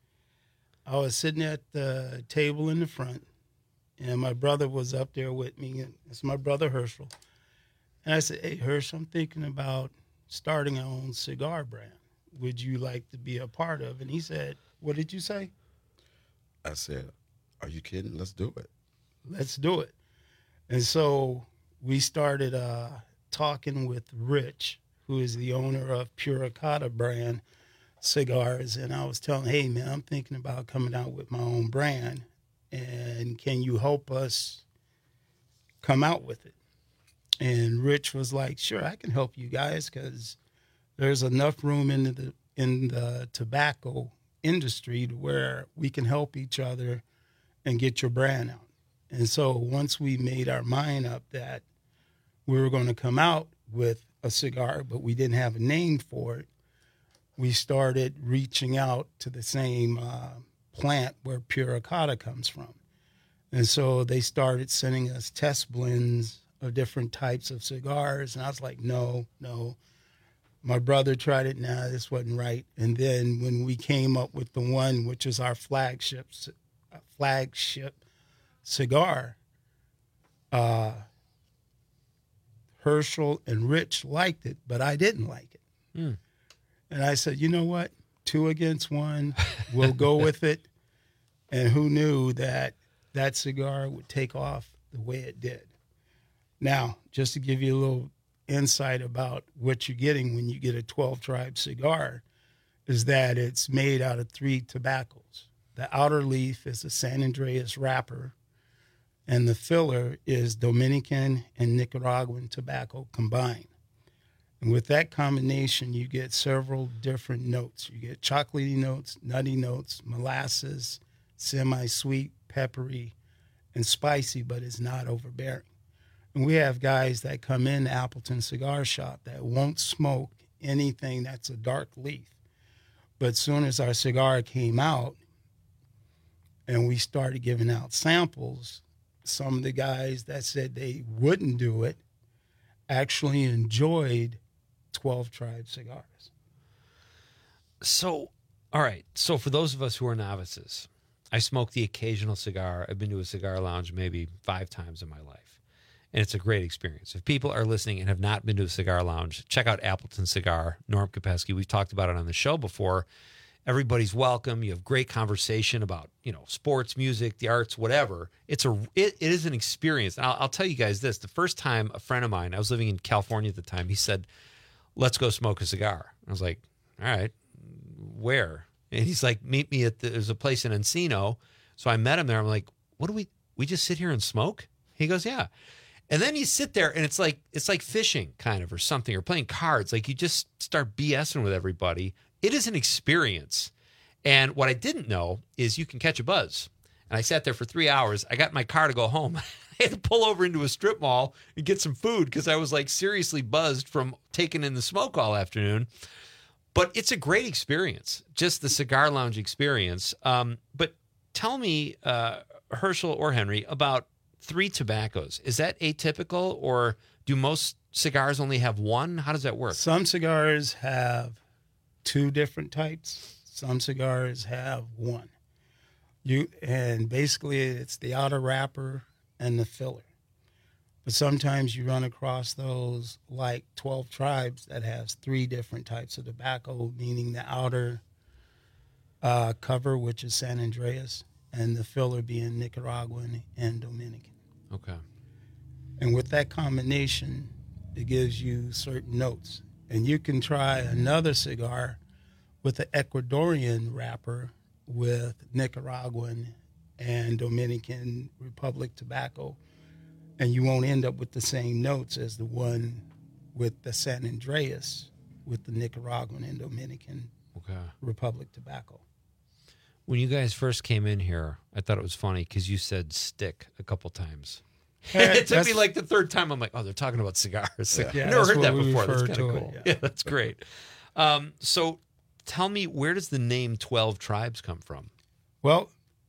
I was sitting at the table in the front, and my brother was up there with me. And it's my brother Herschel. And I said, "Hey, Herschel, I'm thinking about starting our own cigar brand. Would you like to be a part of?" And he said, "What did you say?" I said, "Are you kidding? Let's do it." Let's do it. And so we started uh, talking with Rich, who is the owner of Puricata brand cigars. And I was telling him, "Hey, man, I'm thinking about coming out with my own brand. And can you help us come out with it?" And Rich was like, "Sure, I can help you guys, because there's enough room in the in the tobacco industry to where we can help each other and get your brand out." And so once we made our mind up that we were going to come out with a cigar, but we didn't have a name for it, we started reaching out to the same uh, plant where Puricata comes from. And so they started sending us test blends of different types of cigars. And I was like, no, no. My brother tried it. Nah, this wasn't right. And then when we came up with the one, which is our flagship flagship cigar, uh, Herschel and Rich liked it, but I didn't like it. Mm. And I said, you know what? two against one. We'll go with it. And who knew that that cigar would take off the way it did? Now, just to give you a little insight about what you're getting when you get a twelve Tribe cigar, is that it's made out of three tobaccos. The outer leaf is a San Andreas wrapper, and the filler is Dominican and Nicaraguan tobacco combined. And with that combination, you get several different notes. You get chocolatey notes, nutty notes, molasses, semi-sweet, peppery, and spicy, but it's not overbearing. And we have guys that come in Appleton Cigar Shop that won't smoke anything that's a dark leaf. But as soon as our cigar came out and we started giving out samples, some of the guys that said they wouldn't do it actually enjoyed twelve Tribe cigars. So, all right. So for those of us who are novices, I smoke the occasional cigar. I've been to a cigar lounge maybe five times in my life, and it's a great experience. If people are listening and have not been to a cigar lounge, check out Appleton Cigar, Norm Kopesky. We've talked about it on the show before. Everybody's welcome. You have great conversation about, you know, sports, music, the arts, whatever. It's a it, it is an experience. And I'll, I'll tell you guys this. The first time a friend of mine, I was living in California at the time, he said, let's go smoke a cigar. I was like, all right, where? And he's like, meet me at the, there's a place in Encino. So I met him there. I'm like, what do we, we just sit here and smoke? He goes, yeah. And then you sit there and it's like, it's like fishing kind of, or something, or playing cards. Like you just start BSing with everybody. It is an experience. And what I didn't know is you can catch a buzz. And I sat there for three hours. I got in my car to go home. I had to pull over into a strip mall and get some food because I was like seriously buzzed from taking in the smoke all afternoon. But it's a great experience, just the cigar lounge experience. Um, but tell me, uh, Herschel or Henry, about three tobaccos. Is that atypical, or do most cigars only have one? How does that work? Some cigars have two different types. Some cigars have one. You and basically it's the outer wrapper and the filler. But sometimes you run across those like twelve Tribes that has three different types of tobacco, meaning the outer uh, cover, which is San Andreas, and the filler being Nicaraguan and Dominican. Okay. And with that combination, it gives you certain notes. And you can try another cigar with the Ecuadorian wrapper with Nicaraguan and Dominican Republic tobacco, and you won't end up with the same notes as the one with the San Andreas with the Nicaraguan and Dominican okay. Republic tobacco. When you guys first came in here, I thought it was funny because you said stick a couple times. Yeah, it took me like the third time. I'm like, oh, they're talking about cigars. Yeah, I've yeah, never that's heard what that we before. That's refer kind of to cool. it, Yeah. yeah. That's great. Um, so tell me, where does the name twelve Tribes come from? Well,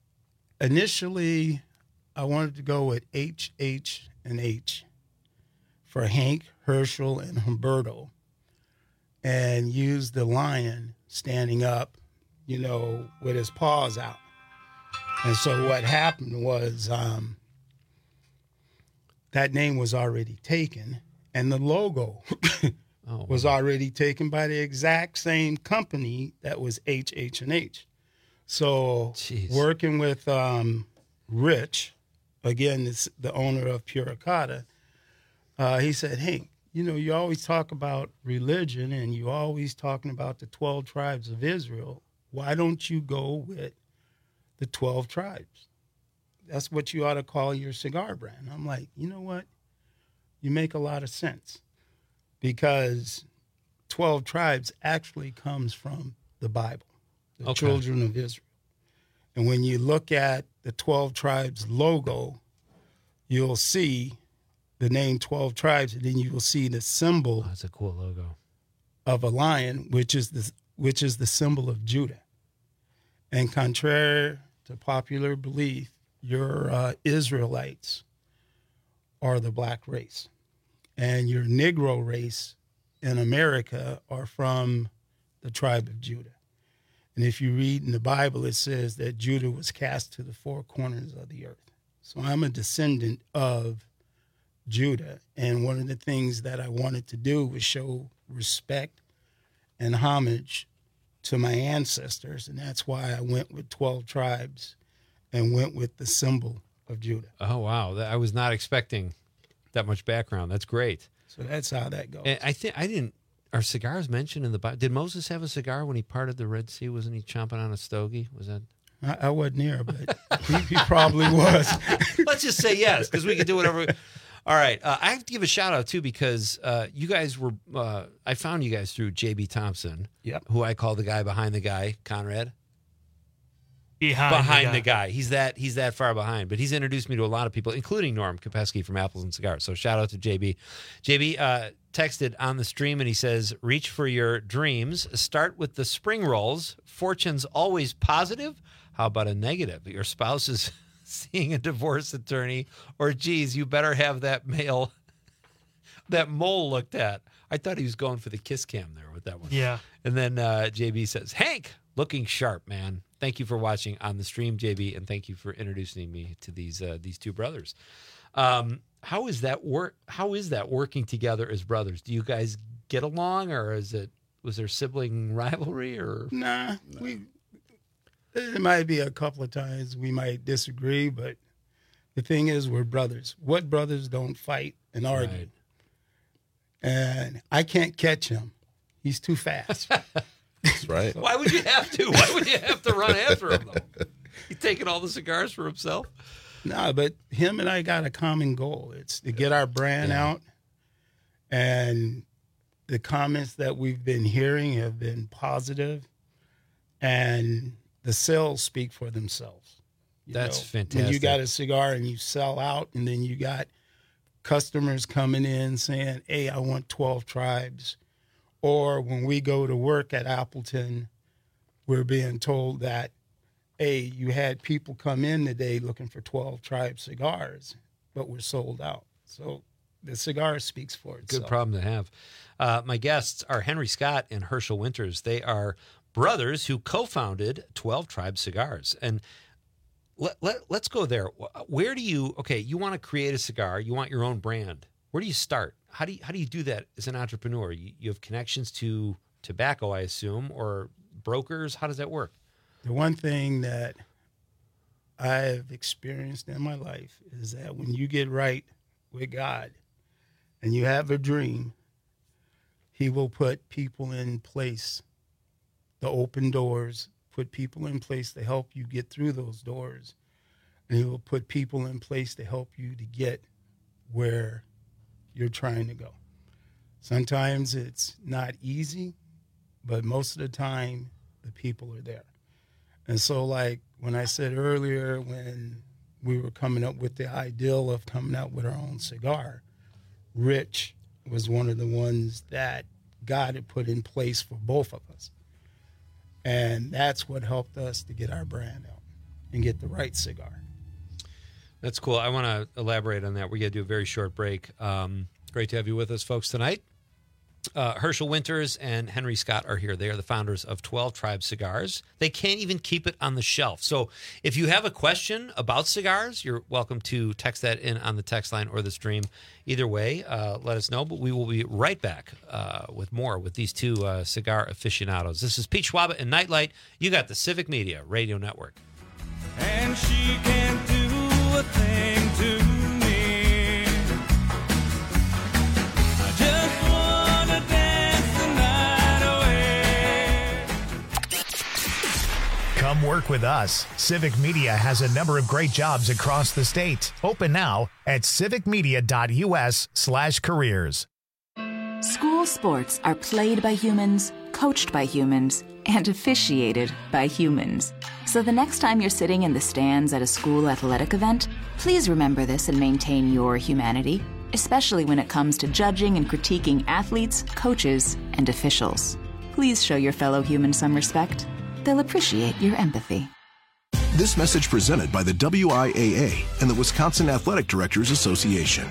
initially, I wanted to go with H, H, and H for Hank, Herschel, and Humberto, and use the lion standing up, you know, with his paws out. And so what happened was um, that name was already taken, and the logo oh, was already taken by the exact same company that was H, H, and H. So Jeez. working with um, Rich, again, this, the owner of Puricata, uh, he said, hey, you know, you always talk about religion and you always talking about the twelve Tribes of Israel. Why don't you go with the twelve Tribes? That's what you ought to call your cigar brand. I'm like, you know what? You make a lot of sense, because twelve Tribes actually comes from the Bible, the Okay. children of Israel. And when you look at the twelve Tribes logo, you'll see the name twelve Tribes, and then you will see the symbol Oh, that's a cool logo. of a lion, which is the which is the symbol of Judah. And contrary to popular belief, your uh, Israelites are the black race, and your Negro race in America are from the tribe of Judah. And if you read in the Bible, it says that Judah was cast to the four corners of the earth. So I'm a descendant of Judah, and one of the things that I wanted to do was show respect and homage to my ancestors, and that's why I went with twelve tribes and went with the symbol of Judah. Oh, wow. That- I was not expecting that much background. That's great. So that's how that goes. And I think I didn't. Are cigars mentioned in the Bible? Did Moses have a cigar when he parted the Red Sea? Wasn't he chomping on a stogie? Was that? I, I wasn't here, but he, he probably was. Let's just say yes, because we can do whatever. We... All right. Uh, I have to give a shout out, too, because uh, you guys were, uh, I found you guys through J B Thompson, Yep. who I call the guy behind the guy, Conrad. Behind, behind the, the guy. guy. He's that he's that far behind. But he's introduced me to a lot of people, including Norm Kopesky from Apples and Cigars. So shout out to J B. J B uh, texted on the stream, and he says, reach for your dreams. Start with the spring rolls. Fortune's always positive. How about a negative? Your spouse is seeing a divorce attorney, or geez, you better have that male, that mole looked at. I thought he was going for the kiss cam there with that one. Yeah. And then uh, J B says, Hank, looking sharp, man. Thank you for watching on the stream, J B, and thank you for introducing me to these uh, these two brothers. Um, how is that work? How is that working together as brothers? Do you guys get along, or is it was there sibling rivalry, or Nah, we. There might be a couple of times we might disagree, but the thing is, we're brothers. What brothers don't fight and argue? Right. And I can't catch him. He's too fast. That's right. Why would you have to? Why would you have to run after him, though? He's taking all the cigars for himself? No, but him and I got a common goal. It's to get our brand Yeah. out. And the comments that we've been hearing have been positive, and the sales speak for themselves. You That's know, fantastic. When you got a cigar and you sell out, and then you got customers coming in saying, hey, I want twelve tribes. Or when we go to work at Appleton, we're being told that, hey, you had people come in today looking for twelve tribe cigars, but we're sold out. So the cigar speaks for itself. Good problem to have. Uh, my guests are Henry Scott and Herschel Winters. They are brothers who co-founded twelve Tribe Cigars. And let, let, let's go there. Where do you, okay, you want to create a cigar. You want your own brand. Where do you start? How do you, how do you do that as an entrepreneur? You, you have connections to tobacco, I assume, or brokers? How does that work? The one thing that I've experienced in my life is that when you get right with God and you have a dream, He will put people in place, the open doors, put people in place to help you get through those doors. And He will put people in place to help you to get where you're trying to go. Sometimes it's not easy, but most of the time the people are there. And so, like when I said earlier, when we were coming up with the ideal of coming out with our own cigar, Rich was one of the ones that God had put in place for both of us. And that's what helped us to get our brand out and get the right cigar. That's cool. I want to elaborate on that. We're going to do a very short break. Um, great to have you with us, folks, tonight. Uh, Herschel Winters and Henry Scott are here. They are the founders of twelve Tribe Cigars. They can't even keep it on the shelf. So if you have a question about cigars, you're welcome to text that in on the text line or the stream. Either way, uh, let us know. But we will be right back uh, with more with these two uh, cigar aficionados. This is Pete Schwaba and Nightlight. You got the Civic Media Radio Network. And she can't do a thing to me. I just wanna dance the night away. Come work with us. Civic Media has a number of great jobs across the state. Open now at civicmedia.us slash careers. School sports are played by humans, coached by humans, and officiated by humans. So the next time you're sitting in the stands at a school athletic event, please remember this and maintain your humanity, especially when it comes to judging and critiquing athletes, coaches, and officials. Please show your fellow humans some respect. They'll appreciate your empathy. This message presented by the W I A A and the Wisconsin Athletic Directors Association.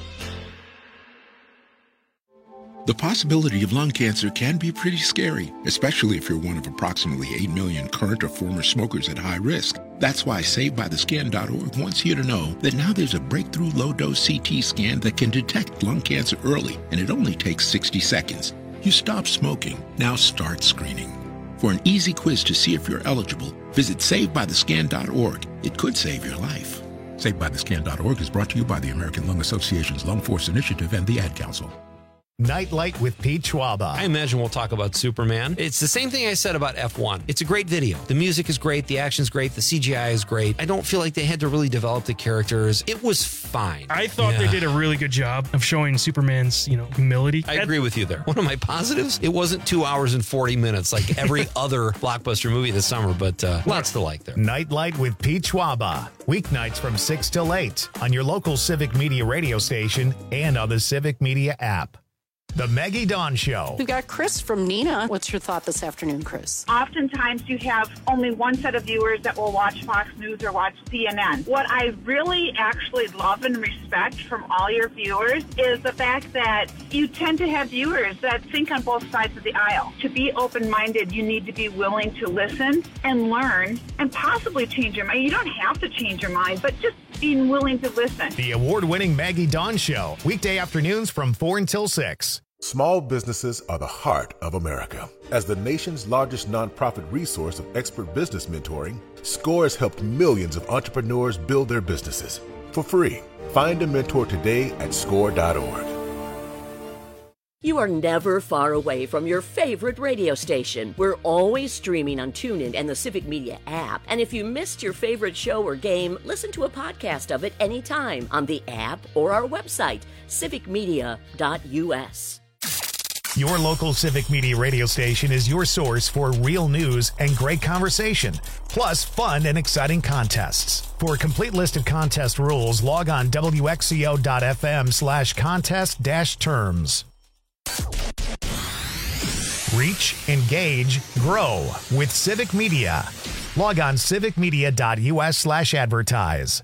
The possibility of lung cancer can be pretty scary, especially if you're one of approximately eight million current or former smokers at high risk. That's why Saved By The Scan dot org wants you to know that now there's a breakthrough low-dose C T scan that can detect lung cancer early, and it only takes sixty seconds. You stop smoking, now start screening. For an easy quiz to see if you're eligible, visit save by the scan dot org. It could save your life. save by the scan dot org is brought to you by the American Lung Association's Lung Force Initiative and the Ad Council. Nightlight with Pete Schwaba. I imagine we'll talk about Superman. It's the same thing I said about F one. It's a great video. The music is great. The action's great. The C G I is great. I don't feel like they had to really develop the characters. It was fine. I thought Yeah. they did a really good job of showing Superman's, you know, humility. I agree with you there. One of my positives, it wasn't two hours and forty minutes like every other blockbuster movie this summer, but uh, lots to like there. Nightlight with Pete Schwaba. Weeknights from six till eight on your local Civic Media radio station and on the Civic Media app. The Maggie Dawn Show. We've got Chris from Nina. What's your thought this afternoon, Chris? Oftentimes you have only one set of viewers that will watch Fox News or watch C N N. What I really actually love and respect from all your viewers is the fact that you tend to have viewers that think on both sides of the aisle. To be open-minded, you need to be willing to listen and learn and possibly change your mind. You don't have to change your mind, but just being willing to listen. The award-winning Maggie Dawn Show. Weekday afternoons from four until six. Small businesses are the heart of America. As the nation's largest nonprofit resource of expert business mentoring, SCORE has helped millions of entrepreneurs build their businesses for free. Find a mentor today at score dot org. You are never far away from your favorite radio station. We're always streaming on TuneIn and the Civic Media app. And if you missed your favorite show or game, listen to a podcast of it anytime on the app or our website, civic media dot u s. Your local Civic Media radio station is your source for real news and great conversation, plus fun and exciting contests. For a complete list of contest rules, log on W X C O dot F M slash contest dash terms. Reach, engage, grow with Civic Media. Log on civic media dot u s slash advertise.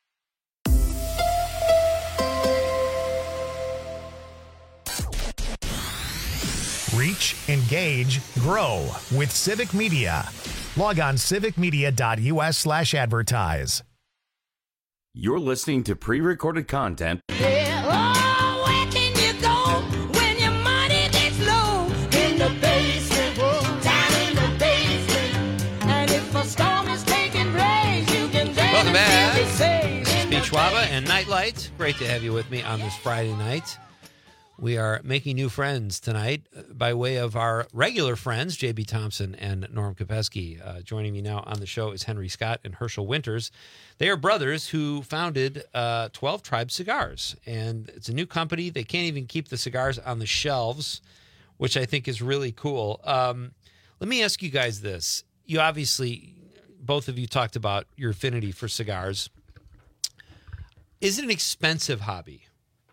Reach, engage, grow with Civic Media. Log on civic media dot u s slash advertise. You're listening to pre-recorded content Oh, where can you go when your money gets low? In the basement, down in the basement. And if a storm is taking place, you can dance. Welcome back. Be safe It's in Pete the Schwaba and Nightlight. Great to have you with me on this Friday night. We are making new friends tonight by way of our regular friends, J B Thompson and Norm Kopeski. Uh, joining me now on the show is Henry Scott and Herschel Winters. They are brothers who founded uh, twelve Tribes Cigars, and it's a new company. They can't even keep the cigars on the shelves, which I think is really cool. Um, let me ask you guys this. You obviously, both of you talked about your affinity for cigars. Is it an expensive hobby?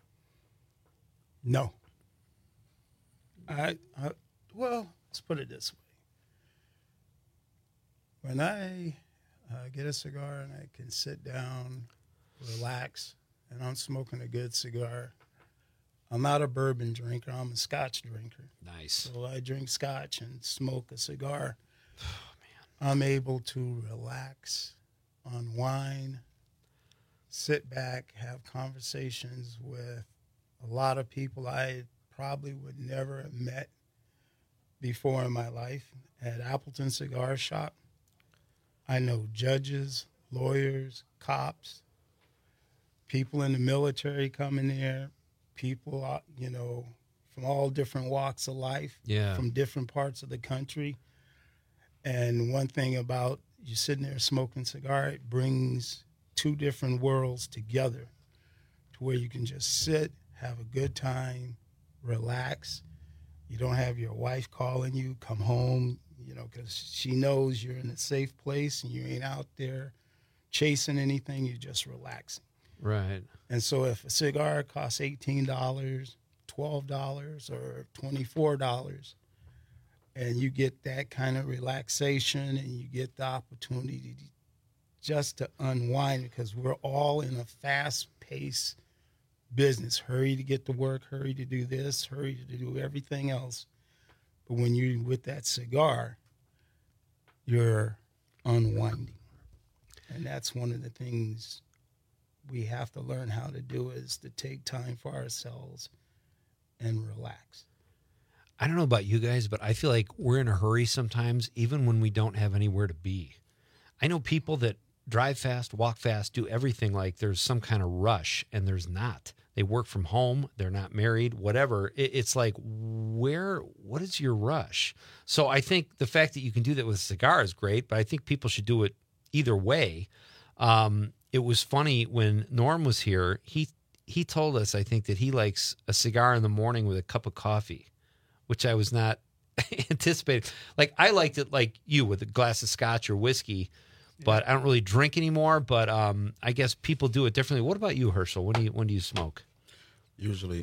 No. I, I well, let's put it this way. When I uh, get a cigar and I can sit down, relax, and I'm smoking a good cigar, I'm not a bourbon drinker. I'm a Scotch drinker. Nice. So I drink Scotch and smoke a cigar. Oh, man. I'm able to relax, unwind, sit back, have conversations with a lot of people I probably would never have met before in my life. At Appleton Cigar Shop, I know judges, lawyers, cops, people in the military coming there, people, uh, you know, from all different walks of life, Yeah. from different parts of the country. And one thing about you sitting there smoking a cigar, it brings two different worlds together to where you can just sit, have a good time, relax. You don't have your wife calling you, come home, you know, because she knows you're in a safe place and you ain't out there chasing anything. You're just relaxing. Right. And so if a cigar costs eighteen dollars, twelve dollars, or twenty-four dollars, and you get that kind of relaxation and you get the opportunity to, just to unwind, because we're all in a fast-paced business. Hurry to get to work, hurry to do this, hurry to do everything else. But when you're with that cigar, you're unwinding. And that's one of the things we have to learn how to do, is to take time for ourselves and relax. I don't know about you guys, but I feel like we're in a hurry sometimes, even when we don't have anywhere to be. I know people that drive fast, walk fast, do everything like there's some kind of rush, and there's not. They work from home. They're not married, whatever. It, it's like, where, what is your rush? So I think the fact that you can do that with a cigar is great, but I think people should do it either way. Um, it was funny when Norm was here, he, he told us, I think, that he likes a cigar in the morning with a cup of coffee, which I was not anticipating. Like, I liked it like you with a glass of scotch or whiskey, but I don't really drink anymore. But um, I guess people do it differently. What about you, Herschel? When do you, when do you smoke? Usually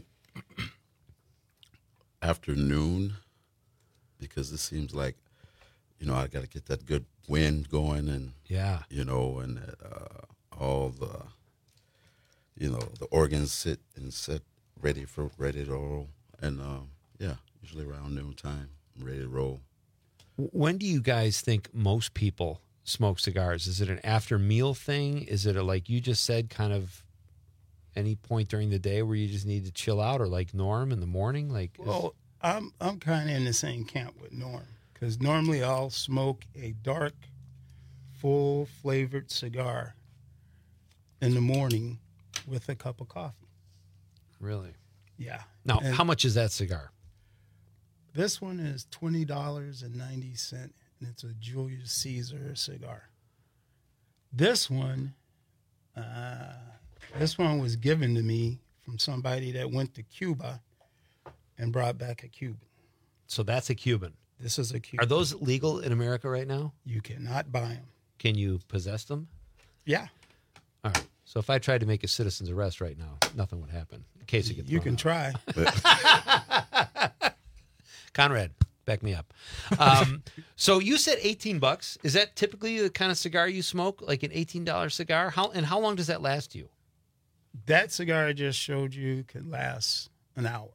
afternoon, because it seems like, you know, I got to get that good wind going, and yeah, you know, and uh, all the, you know, the organs sit and sit ready for ready to roll, and um, yeah, usually around noon time, I'm ready to roll. When do you guys think most people smoke cigars? Is it an after meal thing? Is it a, like you just said, kind of any point during the day where you just need to chill out, or like Norm in the morning? Like, Well, I'm I'm kind of in the same camp with Norm, because normally I'll smoke a dark, full flavored cigar in the morning with a cup of coffee. Really? Yeah. Now, And how much is that cigar? This one is twenty dollars and ninety cents, and it's a Julius Caesar cigar. This one, uh, this one was given to me from somebody that went to Cuba and brought back a Cuban. So that's a Cuban. This is a Cuban. Are those legal in America right now? You cannot buy them. Can you possess them? Yeah. All right. So if I tried to make a citizen's arrest right now, nothing would happen. In case it gets You thrown can out. try. Conrad, back me up. Um, so you said eighteen bucks. Is that typically the kind of cigar you smoke, like an eighteen dollars cigar? How and how long does that last you? That cigar I just showed you could last an hour.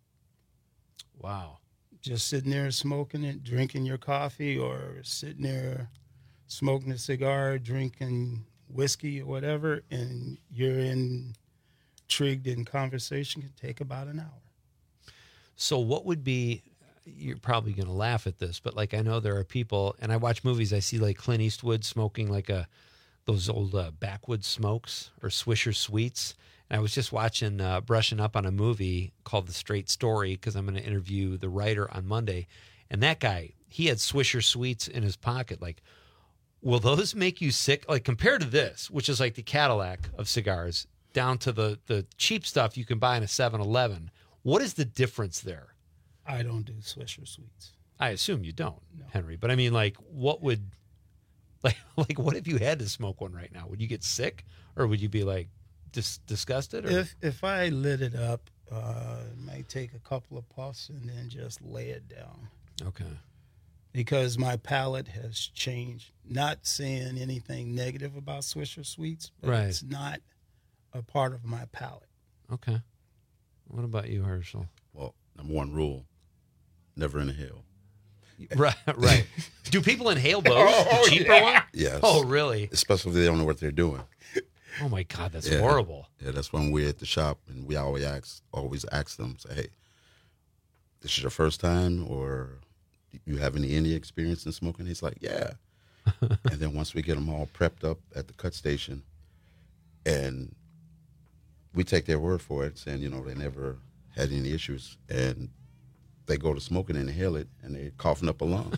Wow. Just sitting there smoking it, drinking your coffee, or sitting there smoking a cigar, drinking whiskey or whatever, and you're intrigued in conversation, can take about an hour. So what would be, you're probably going to laugh at this, but like I know there are people, and I watch movies, I see like Clint Eastwood smoking like a those old uh, backwoods smokes or Swisher Sweets. And I was just watching, uh, brushing up on a movie called The Straight Story, because I'm going to interview the writer on Monday. And that guy, he had Swisher Sweets in his pocket. Like, will those make you sick? Like, compared to this, which is like the Cadillac of cigars, down to the, the cheap stuff you can buy in a seven eleven, what is the difference there? I don't do Swisher Sweets. I assume you don't, Henry. But I mean, like, what would, like, like, what if you had to smoke one right now? Would you get sick, or would you be like dis- disgusted? Or? If if I lit it up, uh, it might take a couple of puffs and then just lay it down. Okay. Because my palate has changed. Not saying anything negative about Swisher Sweets, but Right. it's not a part of my palate. Okay. What about you, Herschel? Well, number one rule: never inhale. Right, right. Do people inhale those? Oh, the cheaper yeah. one? Yes. Oh, really? Especially if they don't know what they're doing. Oh my God, that's Yeah. horrible. Yeah, that's when we're at the shop, and we always ask, always ask them, say, "Hey, this is your first time, or you have any any experience in smoking?" He's like, "Yeah." And then once we get them all prepped up at the cut station, and we take their word for it, saying, you know, they never had any issues, and they go to smoking and inhale it, and they're coughing up a lung.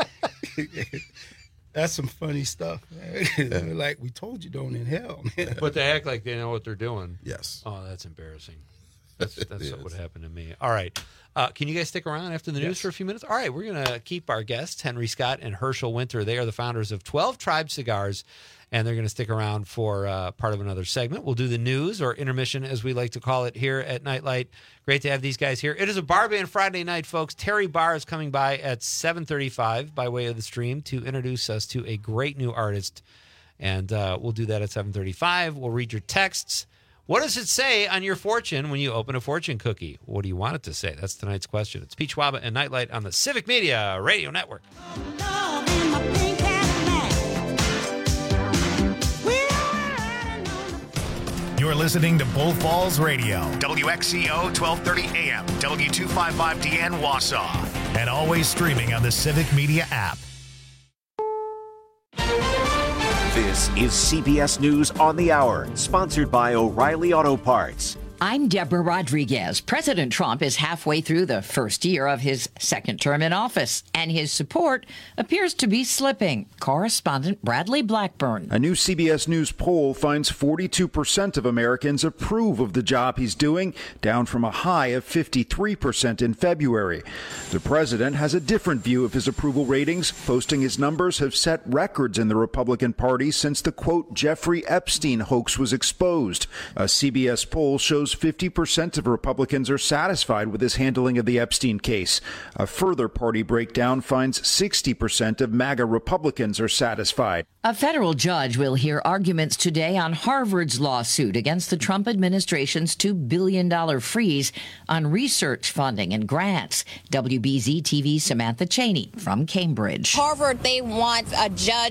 That's some funny stuff. Man. Like, we told you don't inhale. Man. But they act like they know what they're doing. Yes. Oh, that's embarrassing. That's that's It what is. would happen to me. All right. Uh, can you guys stick around after the news Yes. for a few minutes? All right. We're going to keep our guests, Henry Scott and Herschel Winter. They are the founders of twelve Tribe Cigars, and they're going to stick around for uh, part of another segment. We'll do the news, or intermission, as we like to call it here at Nightlight. Great to have these guys here. It is a Bar Band Friday night, folks. Terry Barr is coming by at seven thirty-five by way of the stream to introduce us to a great new artist, and uh, we'll do that at seven thirty-five. We'll read your texts. What does it say on your fortune when you open a fortune cookie? What do you want it to say? That's tonight's question. It's Pete Schwaba and Nightlight on the Civic Media Radio Network. You're listening to Bull Falls Radio, W X C O twelve thirty A M, W two fifty-five D N Wausau, and always streaming on the Civic Media app. This is C B S News on the Hour, sponsored by O'Reilly Auto Parts. I'm Deborah Rodriguez. President Trump is halfway through the first year of his second term in office, and his support appears to be slipping. Correspondent Bradley Blackburn. A new C B S News poll finds forty-two percent of Americans approve of the job he's doing, down from a high of fifty-three percent in February. The president has a different view of his approval ratings, posting his numbers have set records in the Republican Party since the, quote, Jeffrey Epstein hoax was exposed. A C B S poll shows fifty percent of Republicans are satisfied with his handling of the Epstein case. A further party breakdown finds sixty percent of MAGA Republicans are satisfied. A federal judge will hear arguments today on Harvard's lawsuit against the Trump administration's two billion dollars freeze on research funding and grants. W B Z T V's Samantha Cheney from Cambridge. Harvard, they want a judge